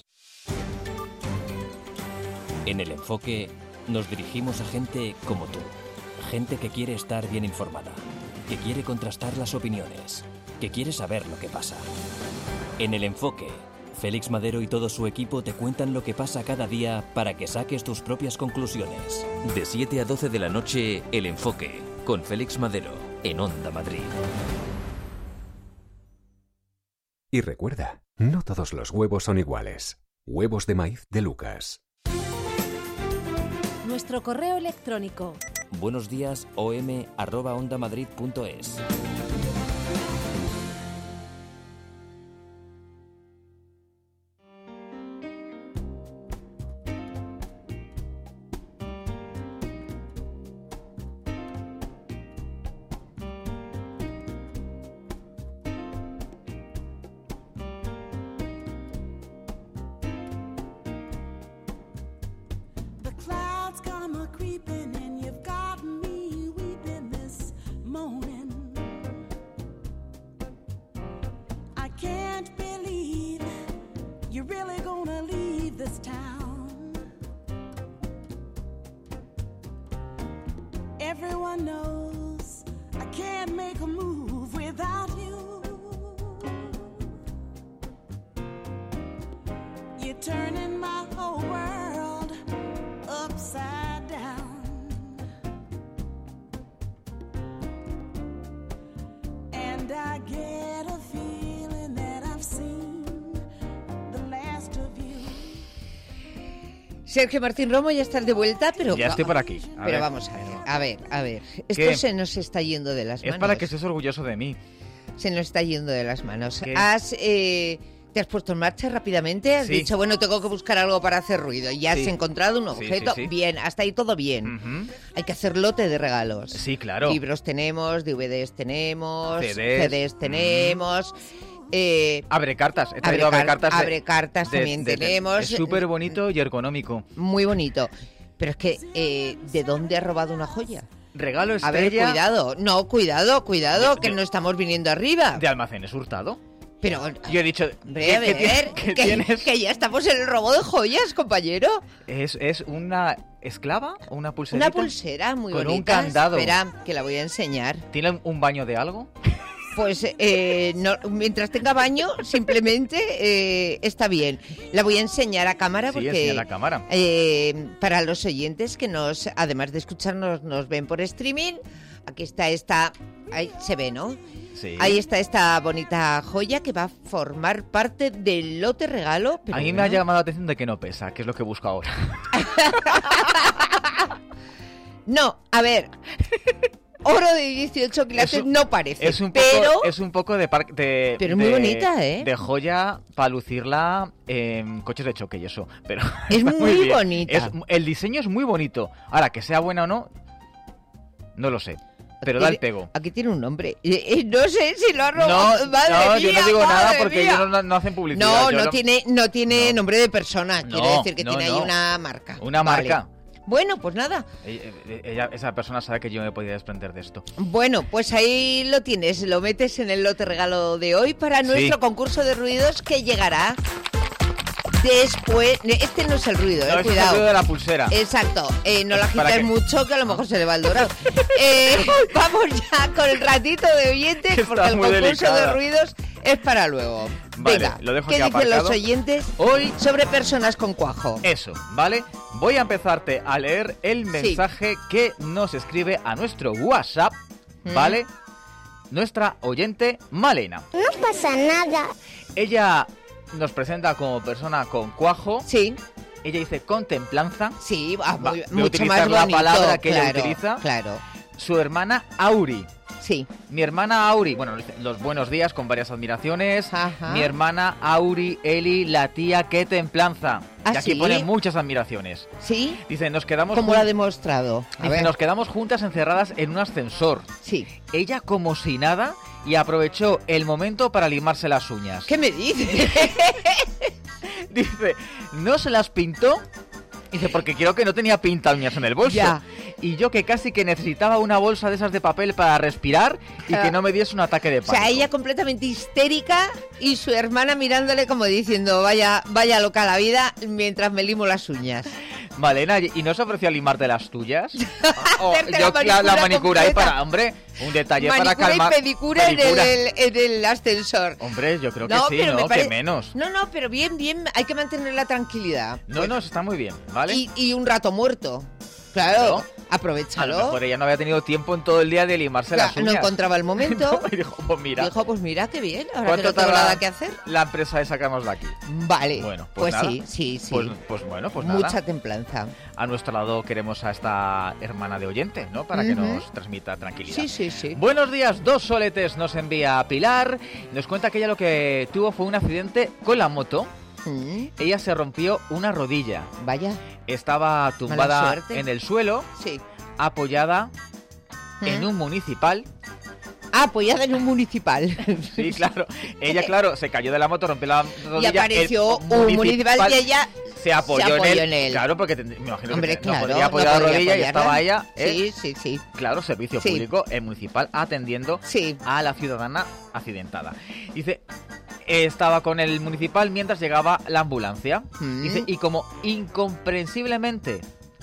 En El Enfoque nos dirigimos a gente como tú. Gente que quiere estar bien informada, que quiere contrastar las opiniones, que quiere saber lo que pasa. En El Enfoque, Félix Madero y todo su equipo te cuentan lo que pasa cada día para que saques tus propias conclusiones. De 7 a 12 de la noche, El Enfoque, con Félix Madero, en Onda Madrid. Y recuerda, no todos los huevos son iguales. Huevos de maíz de Lucas. Nuestro correo electrónico. buenosdiasom@ondamadrid.es. Everyone knows I can't make a move without you. You're turning my whole world upside down. And I get a feeling that I've seen the last of you. Sergio Martín Romo, ya estás de vuelta, pero... Ya estoy por aquí. Pero vamos a ver. Esto ¿Qué? se nos está yendo de las manos. Es para que estés orgulloso de mí. Se nos está yendo de las manos. ¿Qué? ¿Te has puesto en marcha rápidamente? Has dicho, bueno, tengo que buscar algo para hacer ruido. Y has encontrado un objeto. Sí. Bien, hasta ahí todo bien. Hay que hacer lote de regalos. Sí, claro. Libros tenemos, DVDs tenemos, CDs, CDs tenemos... Abre cartas. He traído abre cartas. Abre cartas también tenemos. Es súper bonito y ergonómico. Muy bonito. Pero es que, ¿de dónde has robado una joya? Regalo estrella. A ver, cuidado. No, cuidado, que no estamos viniendo arriba. ¿De Almacenes Hurtado? Pero... Yo he dicho... que ya estamos en el robo de joyas, compañero. ¿Es una esclava o una pulserita? Una pulsera muy con bonita. Un candado. Espera, que la voy a enseñar. ¿Tiene un baño de algo? Pues no, mientras tenga baño, simplemente está bien. La voy a enseñar a cámara porque enseña a cámara. Para los oyentes que además de escucharnos, nos ven por streaming, aquí está esta, ahí se ve, ¿no? Sí. Ahí está esta bonita joya que va a formar parte del lote regalo. Pero a mí me ha llamado la atención de que no pesa, que es lo que busco ahora. No, a ver... Oro de 18 quilates no parece, es un poco de pero muy bonita, ¿eh? De joya para lucirla en coches de choque y eso, pero es muy bonita. El diseño es muy bonito. Ahora, que sea buena o no, no lo sé. Pero da el pego. Aquí tiene un nombre. No sé si lo ha robado. No, yo no digo nada porque ellos no hacen publicidad. No tiene nombre de persona. Quiero decir que tiene ahí una marca. Una marca. Bueno, pues nada. Esa persona sabe que yo me podía desprender de esto. Bueno, pues ahí lo tienes. Lo metes en el lote regalo de hoy para nuestro concurso de ruidos que llegará después. Este no es el ruido, no, cuidado. Es el ruido de la pulsera. Exacto. No la agites mucho, que a lo mejor se le va el dorado. Vamos ya con el ratito de oyentes, porque el concurso de ruidos es para luego. Vale, venga, lo dejo ¿qué aquí dicen aparcado. los oyentes hoy sobre personas con cuajo? Eso, ¿vale? Voy a empezarte a leer el mensaje que nos escribe a nuestro WhatsApp, ¿vale? Nuestra oyente Malena. No pasa nada. Ella nos presenta como persona con cuajo. Sí. Ella dice contemplanza. Sí, mucho más bonito, la palabra que ella utiliza. Claro. Su hermana Auri. Sí. Mi hermana Auri, bueno, los buenos días con varias admiraciones. Ajá. Mi hermana Auri, Eli, la tía, qué templanza. Y aquí pone muchas admiraciones. ¿Sí? Dice, nos quedamos... ¿Cómo lo ha demostrado? Dice, nos quedamos juntas encerradas en un ascensor. Sí. Ella como si nada y aprovechó el momento para limarse las uñas. ¿Qué me dice? Dice, no se las pintó. Dice, porque creo que no tenía pinta uñas en el bolso. Ya. Y yo que casi que necesitaba una bolsa de esas de papel para respirar y que no me diese un ataque de pánico. O sea, ella completamente histérica y su hermana mirándole como diciendo, vaya loca la vida mientras me limo las uñas. Malena, ¿y no se ofreció a limarte las tuyas? la manicura ahí para, hombre, un detalle manicura para calmar. Y pedicura. En el ascensor. Hombre, yo creo que sí, ¿no? Que menos. No, pero bien, hay que mantener la tranquilidad. No, está muy bien, ¿vale? Y un rato muerto. Claro, A aprovechalo. lo mejor ella no había tenido tiempo en todo el día de limarse las uñas. No encontraba el momento. Y dijo, pues mira. Qué bien, ahora que ¿Cuánto no tengo tarda nada que hacer. la empresa de sacarnos de aquí? Vale, Bueno, pues nada. sí. Pues nada. Mucha templanza. A nuestro lado queremos a esta hermana de oyente, ¿no? Para que Ujú. nos transmita tranquilidad. Sí. Buenos días, 2 soletes nos envía Pilar. Nos cuenta que ella lo que tuvo fue un accidente con la moto. Ella se rompió una rodilla. Vaya. Estaba tumbada suerte. en el suelo, apoyada en un municipal. Apoyada en un municipal. Sí, claro. Ella, claro, se cayó de la moto, rompió la rodilla. Y apareció un municipal y ella se apoyó en él. Claro, porque me imagino Hombre, que claro, no podría apoyar la rodilla y apoyarla. estaba ella. Sí. Claro, servicio público, el municipal, atendiendo a la ciudadana accidentada. Dice, estaba con el municipal mientras llegaba la ambulancia. Dice, y como incomprensiblemente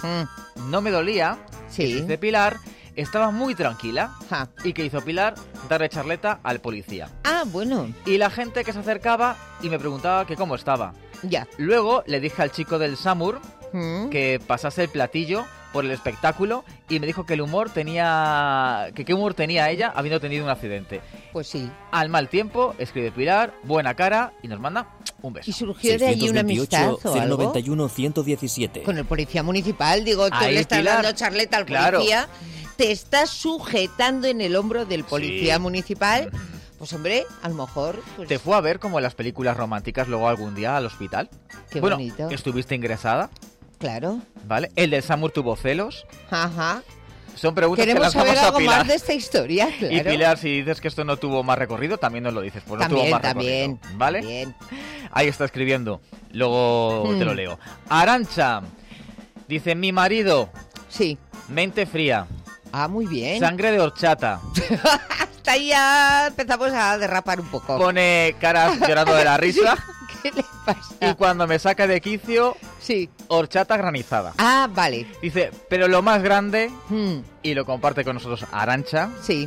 no me dolía, dice Pilar, estaba muy tranquila. ¿Y qué hizo Pilar? Darle charleta al policía. Ah, bueno. Y la gente que se acercaba y me preguntaba que cómo estaba. Ya. Luego le dije al chico del SAMUR que pasase el platillo por el espectáculo y me dijo que el humor tenía... que qué humor tenía ella habiendo tenido un accidente. Pues sí. Al mal tiempo, escribe Pilar, buena cara y nos manda un beso. ¿Y surgió de allí una amistad o algo? 091-117. Con el policía municipal, digo, tú Ahí, le estás Pilar. dando charleta al Claro. policía, te estás sujetando en el hombro del policía municipal. Pues hombre, a lo mejor... Pues, ¿Te fue a ver como en las películas románticas luego algún día al hospital? Qué bueno, bonito. ¿estuviste ingresada? Claro. ¿Vale? ¿El del SAMUR tuvo celos? Ajá. Son preguntas que Queremos lanzamos saber a algo Pilar. más de esta historia, claro. Y Pilar, si dices que esto no tuvo más recorrido, también nos lo dices. Pues no tuvo más recorrido. ¿Vale? Ahí está escribiendo. Luego te lo leo. Arancha dice, mi marido. Sí. Mente fría. Ah, muy bien. Sangre de horchata. Hasta ahí ya empezamos a derrapar un poco. Pone caras llorando de la risa. ¿Qué le pasa? Y cuando me saca de quicio, horchata granizada. Ah, vale. Dice, pero lo más grande, y lo comparte con nosotros Arancha,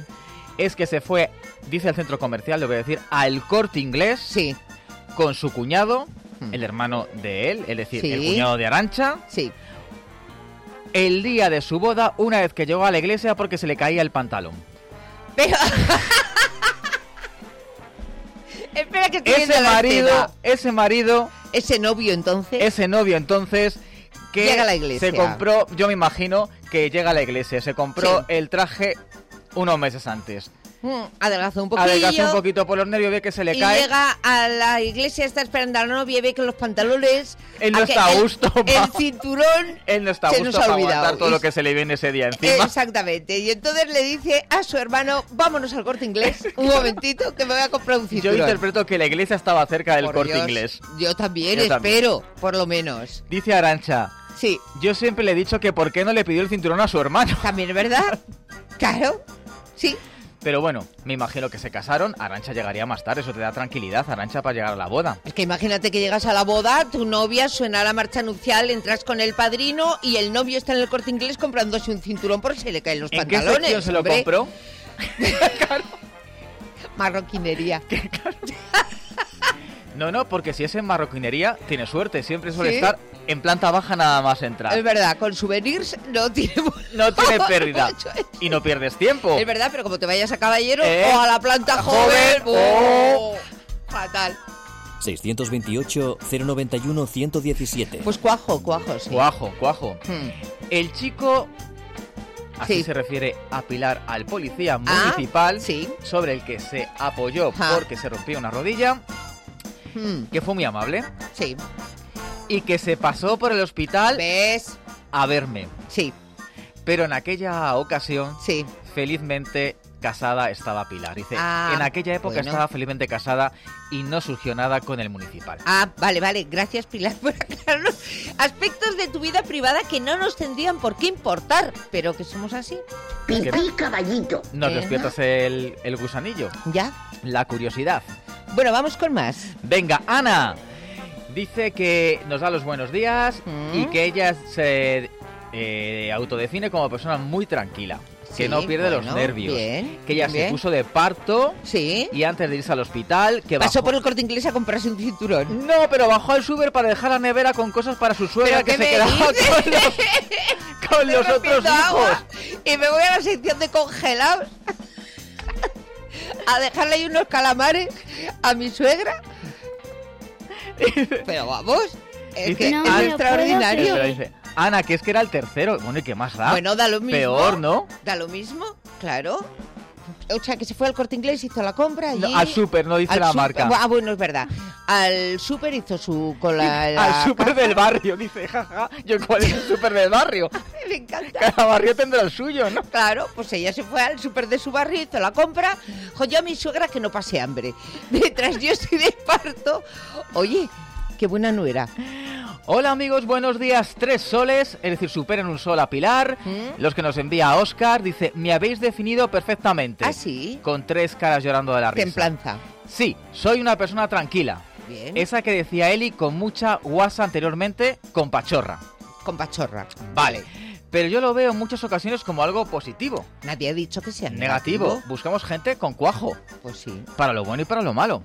es que se fue, dice el centro comercial, le voy a decir, al Corte Inglés, con su cuñado, el hermano de él, es decir, el cuñado de Arancha, el día de su boda, una vez que llegó a la iglesia porque se le caía el pantalón. Pero... Espera que estoy viendo la escena. Ese novio entonces que llega a la iglesia. Se compró, yo me imagino que llega a la iglesia, se compró el traje unos meses antes. Adelgazó un poquillo. Adelgazó un poquito por los nervios, ve que se le cae. Y llega a la iglesia, está esperando a la novia y ve que los pantalones... Él no está a gusto. El cinturón Él no está a se gusto nos ha para olvidado. aguantar todo lo que se le viene ese día encima. Exactamente. Y entonces le dice a su hermano, vámonos al Corte Inglés, un momentito, que me voy a comprar un cinturón. Yo interpreto que la iglesia estaba cerca del Por Corte Dios, Inglés. Yo también espero, por lo menos. Dice Arancha. Sí. Yo siempre le he dicho que por qué no le pidió el cinturón a su hermano. También es verdad. Claro. Sí. Pero bueno, me imagino que se casaron, Arancha llegaría más tarde, eso te da tranquilidad, Arancha, para llegar a la boda. Es que imagínate que llegas a la boda, tu novia, suena la marcha nupcial, entras con el padrino y el novio está en el Corte Inglés comprándose un cinturón porque se le caen los ¿En qué pantalones. sección se lo compró? Marroquinería. No, porque si es en marroquinería, tiene suerte, siempre suele ¿Sí? estar en planta baja nada más entrar. Es verdad, con souvenirs no tiene pérdida. Y no pierdes tiempo. Es verdad, pero como te vayas a Caballero o a la planta joven, fatal. 628-091-117. Pues cuajo, sí. Cuajo. El chico, así se refiere a Pilar, al policía municipal, sobre el que se apoyó porque se rompió una rodilla, que fue muy amable. Sí. Y que se pasó por el hospital a verme. Sí. Pero en aquella ocasión, felizmente casada estaba Pilar. Dice, en aquella época estaba felizmente casada y no surgió nada con el municipal. Ah, vale. Gracias, Pilar, por aclararnos aspectos de tu vida privada que no nos tendrían por qué importar, pero que somos así. Pipí caballito. Nos despiertas el gusanillo. Ya. La curiosidad. Bueno, vamos con más. Venga, Ana. Dice que nos da los buenos días y que ella se autodefine como persona muy tranquila. Que no pierde los nervios. Bien, que ella se puso de parto. Y antes de irse al hospital, que pasó por el Corte Inglés a comprarse un cinturón. No, pero bajó al súper para dejar la nevera con cosas para su suegra que se quedaba con los otros hijos. Y me voy a la sección de congelados a dejarle ahí unos calamares a mi suegra. Pero vamos, es que es extraordinario. Pero dice, Ana, que es que era el tercero. Bueno, ¿y qué más da? Bueno, da lo mismo. Peor, ¿no? Da lo mismo, claro. O sea, que se fue al Corte Inglés, hizo la compra y... No, al súper, no dice la marca. Ah, bueno, es verdad. Al súper hizo su... Al súper del barrio, dice, jaja. Yo, ¿cuál es el súper del barrio? Me encanta. Cada barrio tendrá el suyo, ¿no? Claro, pues ella se fue al súper de su barrio, hizo la compra. Yo a mi suegra que no pase hambre. Mientras yo estoy de parto. Oye, qué buena nuera. Hola amigos, buenos días. 3 soles, es decir, superen un sol a Pilar. Los que nos envía Óscar, dice, me habéis definido perfectamente. ¿Ah, sí? Con 3 caras llorando de la risa. Templanza. Sí, soy una persona tranquila. Bien. Esa que decía Eli con mucha guasa anteriormente, con pachorra. Con pachorra. Vale. Pero yo lo veo en muchas ocasiones como algo positivo. Nadie ha dicho que sea negativo. Buscamos gente con cuajo. Pues sí. Para lo bueno y para lo malo.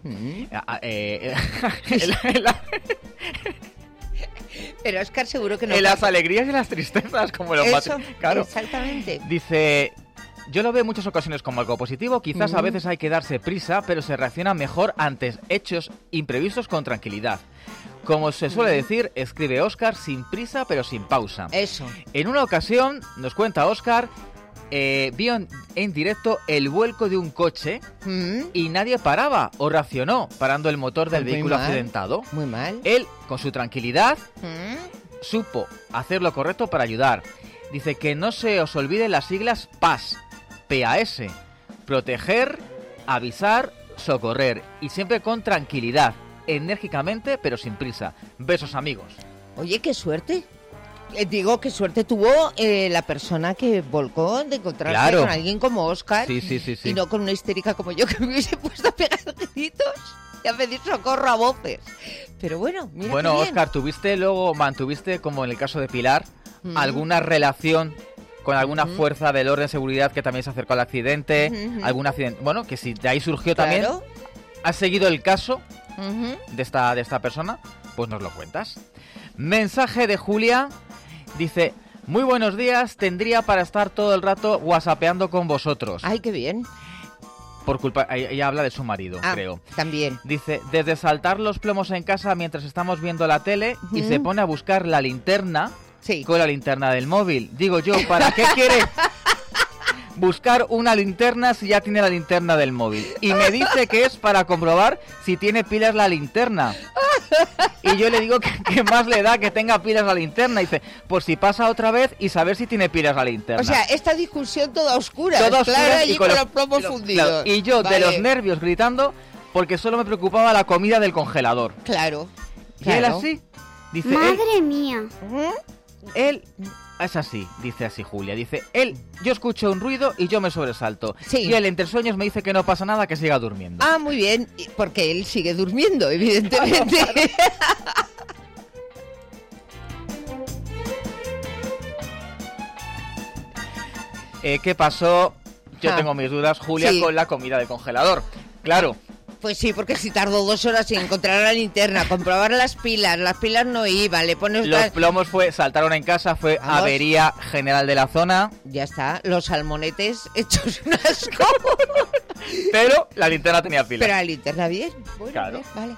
Pero Óscar seguro que no. En las alegrías y las tristezas, como los matrimonios. Claro. Exactamente. Dice, yo lo veo en muchas ocasiones como algo positivo. Quizás a veces hay que darse prisa, pero se reacciona mejor ante hechos imprevistos con tranquilidad. Como se suele decir, escribe Óscar, sin prisa pero sin pausa. Eso. En una ocasión, nos cuenta Óscar, vio en directo el vuelco de un coche y nadie paraba o reaccionó parando el motor del vehículo accidentado. Muy mal. Él, con su tranquilidad, supo hacer lo correcto para ayudar. Dice que no se os olviden las siglas PAS, PAS, proteger, avisar, socorrer, y siempre con tranquilidad, enérgicamente pero sin prisa. Besos, amigos. Oye, qué suerte. Digo, qué suerte tuvo la persona que volcó de encontrarse con alguien como Óscar. Sí. Y no con una histérica como yo que me hubiese puesto a pegar gritos y a pedir socorro a voces. Pero bueno, mira. Bueno, Óscar, mantuviste, como en el caso de Pilar, alguna relación con alguna fuerza del orden de seguridad que también se acercó al accidente, algún accidente, bueno, que si de ahí surgió también, ¿has seguido el caso de esta persona? Pues nos lo cuentas. Mensaje de Julia, dice, muy buenos días, tendría para estar todo el rato whatsappeando con vosotros. Ay, qué bien. Por culpa, ella habla de su marido, creo. También. Dice, desde saltar los plomos en casa mientras estamos viendo la tele y se pone a buscar la linterna con la linterna del móvil. Digo yo, ¿para qué quiere buscar una linterna si ya tiene la linterna del móvil? Y me dice que es para comprobar si tiene pilas la linterna. Y yo le digo que más le da que tenga pilas la linterna. Y dice, pues si pasa otra vez y saber si tiene pilas la linterna. O sea, esta discusión toda oscura. Toda oscura oscura y con los plomos fundidos. Claro, y yo de los nervios gritando porque solo me preocupaba la comida del congelador. Claro. Y él así, dice... Madre mía. Él... Es así, dice así Julia, dice, yo escucho un ruido y yo me sobresalto. Y él entre sueños me dice que no pasa nada, que siga durmiendo. Ah, muy bien, porque él sigue durmiendo, evidentemente. ¿Qué pasó? Yo tengo mis dudas, Julia, con la comida del congelador. Claro. Pues sí, porque si tardó 2 horas en encontrar la linterna, comprobar las pilas no iban, le pones... Los plomos saltaron en casa, fue avería general de la zona. Ya está, los salmonetes hechos un asco. Pero la linterna tenía pilas. Pero la linterna bien. Bueno, claro. Bien, vale.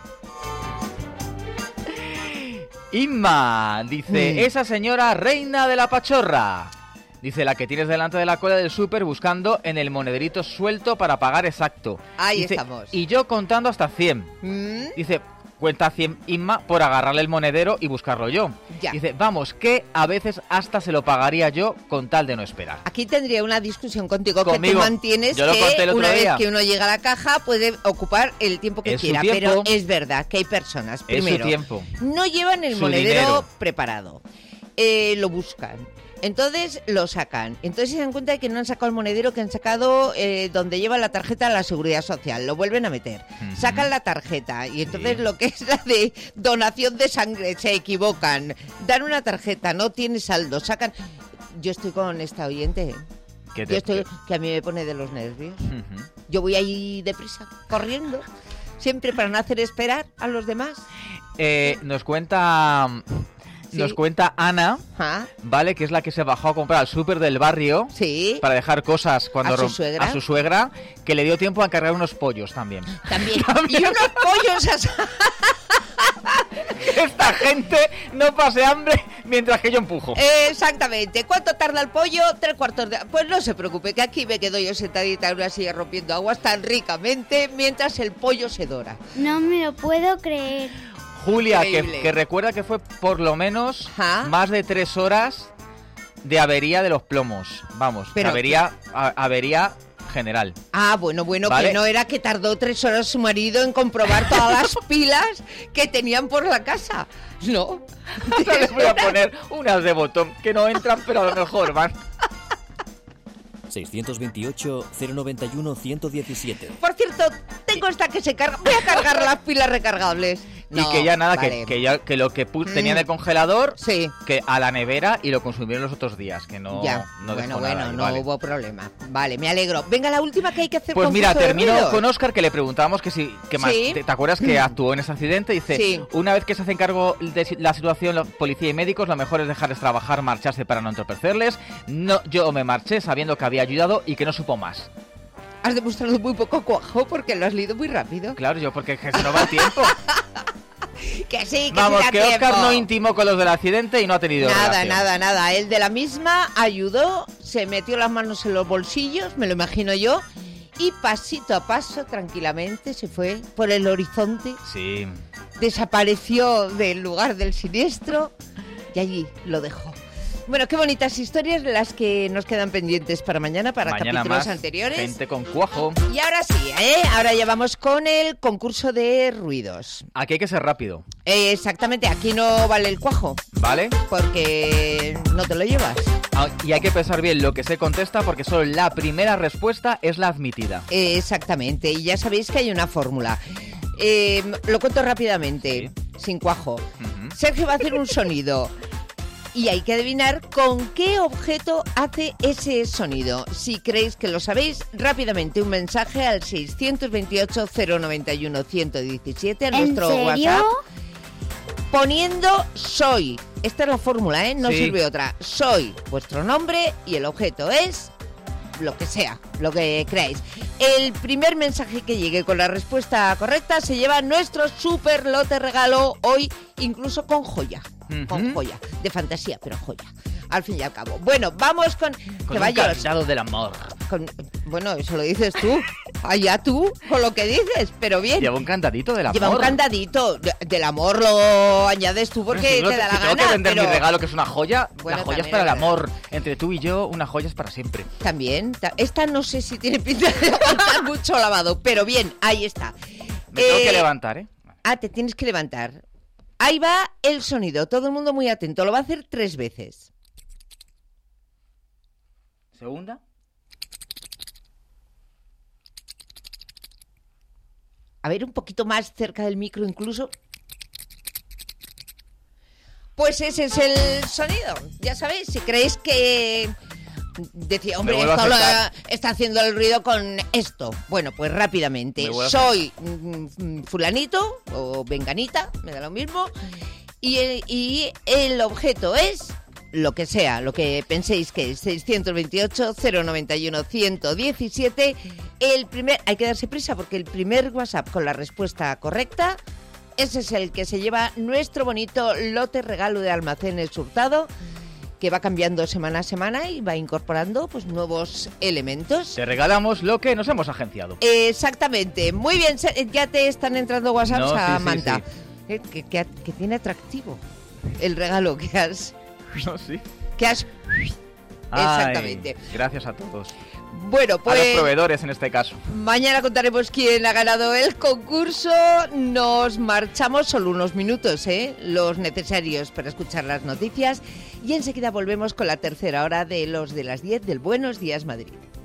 Inma dice, esa señora reina de la pachorra. Dice, la que tienes delante de la cola del súper buscando en el monederito suelto para pagar exacto. Ahí dice, estamos. Y yo contando hasta 100. Dice, cuenta 100 Inma por agarrarle el monedero y buscarlo yo. Ya. Dice, vamos, que a veces hasta se lo pagaría yo con tal de no esperar. Aquí tendría una discusión contigo. Que tú mantienes yo lo conté el otro una día. vez que uno llega a la caja puede ocupar el tiempo que Es quiera. su tiempo. Pero es verdad que hay personas, Es primero, su tiempo. no llevan el Su monedero dinero. preparado. Lo buscan. Entonces lo sacan. Entonces se dan cuenta de que no han sacado el monedero, que han sacado donde lleva la tarjeta de la Seguridad Social. Lo vuelven a meter. Sacan la tarjeta y entonces lo que es la de donación de sangre, se equivocan. Dan una tarjeta, no tiene saldo. Sacan... Yo estoy con esta oyente. Que a mí me pone de los nervios. Yo voy ahí deprisa, corriendo. Siempre para no hacer esperar a los demás. Nos cuenta... nos cuenta Ana, ¿vale? Que es la que se bajó a comprar al súper del barrio para dejar cosas cuando a su suegra, que le dio tiempo a encargar unos pollos también. También. Y unos pollos Esta gente no pase hambre mientras que yo empujo. Exactamente. ¿Cuánto tarda el pollo? 3/4 de hora. Pues no se preocupe, que aquí me quedo yo sentadita en una silla rompiendo aguas tan ricamente mientras el pollo se dora. No me lo puedo creer. Julia, que recuerda que fue por lo menos más de 3 horas de avería de los plomos. Vamos, pero avería general. Bueno, ¿vale? Que no era que tardó 3 horas su marido en comprobar todas las pilas que tenían por la casa. No. Ahora les voy a poner unas de botón que no entran, pero a lo mejor van. 628-091-117. Por cierto, tengo esta que se carga. Voy a cargar las pilas recargables. Y que ya nada, vale. que lo que tenía en el congelador, que a la nevera y lo consumieron los otros días, que no, no dejó nada. No hubo problema. Vale, me alegro. Venga, la última que hay que hacer. Pues mira, termino con Óscar, que le preguntábamos que más, ¿te acuerdas que actuó en ese accidente? Dice, una vez que se hacen cargo de la situación la policía y médicos, lo mejor es dejarles trabajar, marcharse para no entorpecerles. Yo me marché sabiendo que había ayudado y que no supo más. Has demostrado muy poco cuajo porque lo has leído muy rápido. Claro, yo porque se nos va el tiempo. Que sí, que vamos, sí da que tiempo. Óscar no intimó con los del accidente y no ha tenido relación. Nada. Él de la misma ayudó, se metió las manos en los bolsillos, me lo imagino yo, y pasito a paso, tranquilamente, se fue por el horizonte. Sí. Desapareció del lugar del siniestro y allí lo dejó. Bueno, qué bonitas historias las que nos quedan pendientes para mañana capítulos más anteriores. Gente con cuajo. Y ahora sí, ahora ya vamos con el concurso de ruidos. Aquí hay que ser rápido. Exactamente, aquí no vale el cuajo. ¿Vale? Porque no te lo llevas. Y hay que pensar bien lo que se contesta porque solo la primera respuesta es la admitida. Exactamente, y ya sabéis que hay una fórmula. Lo cuento rápidamente, sin cuajo. Sergio va a hacer un sonido. Y hay que adivinar con qué objeto hace ese sonido. Si creéis que lo sabéis, rápidamente un mensaje al 628-091-117 a nuestro WhatsApp. Poniendo soy. Esta es la fórmula, no sirve otra. Soy vuestro nombre y el objeto es lo que sea, lo que creáis. El primer mensaje que llegue con la respuesta correcta se lleva nuestro super lote regalo hoy, incluso con joya. Con joya, de fantasía, pero joya, al fin y al cabo. Bueno, vamos con un candado del amor. Bueno, eso lo dices tú. Allá tú, con lo que dices, pero bien. Lleva un candadito del amor. Lleva un candadito del amor, lo añades tú porque te da la gana. Tengo que vender mi regalo, que es una joya. Bueno, la joya es para el amor. Entre tú y yo, una joya es para siempre. También. Esta no sé si tiene pinta de aguantar mucho lavado, pero bien, ahí está. Me tengo que levantar, ¿eh? Te tienes que levantar. Ahí va el sonido, todo el mundo muy atento, lo va a hacer 3 veces. Segunda. A ver, un poquito más cerca del micro incluso. Pues ese es el sonido, ya sabéis, si creéis que... Decía, hombre, esto está haciendo el ruido con esto. Bueno, pues rápidamente. Soy fulanito o venganita, me da lo mismo. Y el objeto es lo que sea, lo que penséis que es. 628-091-117. Hay que darse prisa porque el primer WhatsApp con la respuesta correcta, ese es el que se lleva nuestro bonito lote regalo de Almacenes Hurtado, que va cambiando semana a semana y va incorporando pues nuevos elementos. Te regalamos lo que nos hemos agenciado. Exactamente. Muy bien, ya te están entrando WhatsApps a Manta. Sí. Que tiene atractivo el regalo que has... No, sí. Que has... Exactamente. Gracias a todos. Bueno, pues... A los proveedores en este caso. Mañana contaremos quién ha ganado el concurso. Nos marchamos solo unos minutos, los necesarios para escuchar las noticias. Y enseguida volvemos con la tercera hora de los de las 10 del Buenos Días Madrid.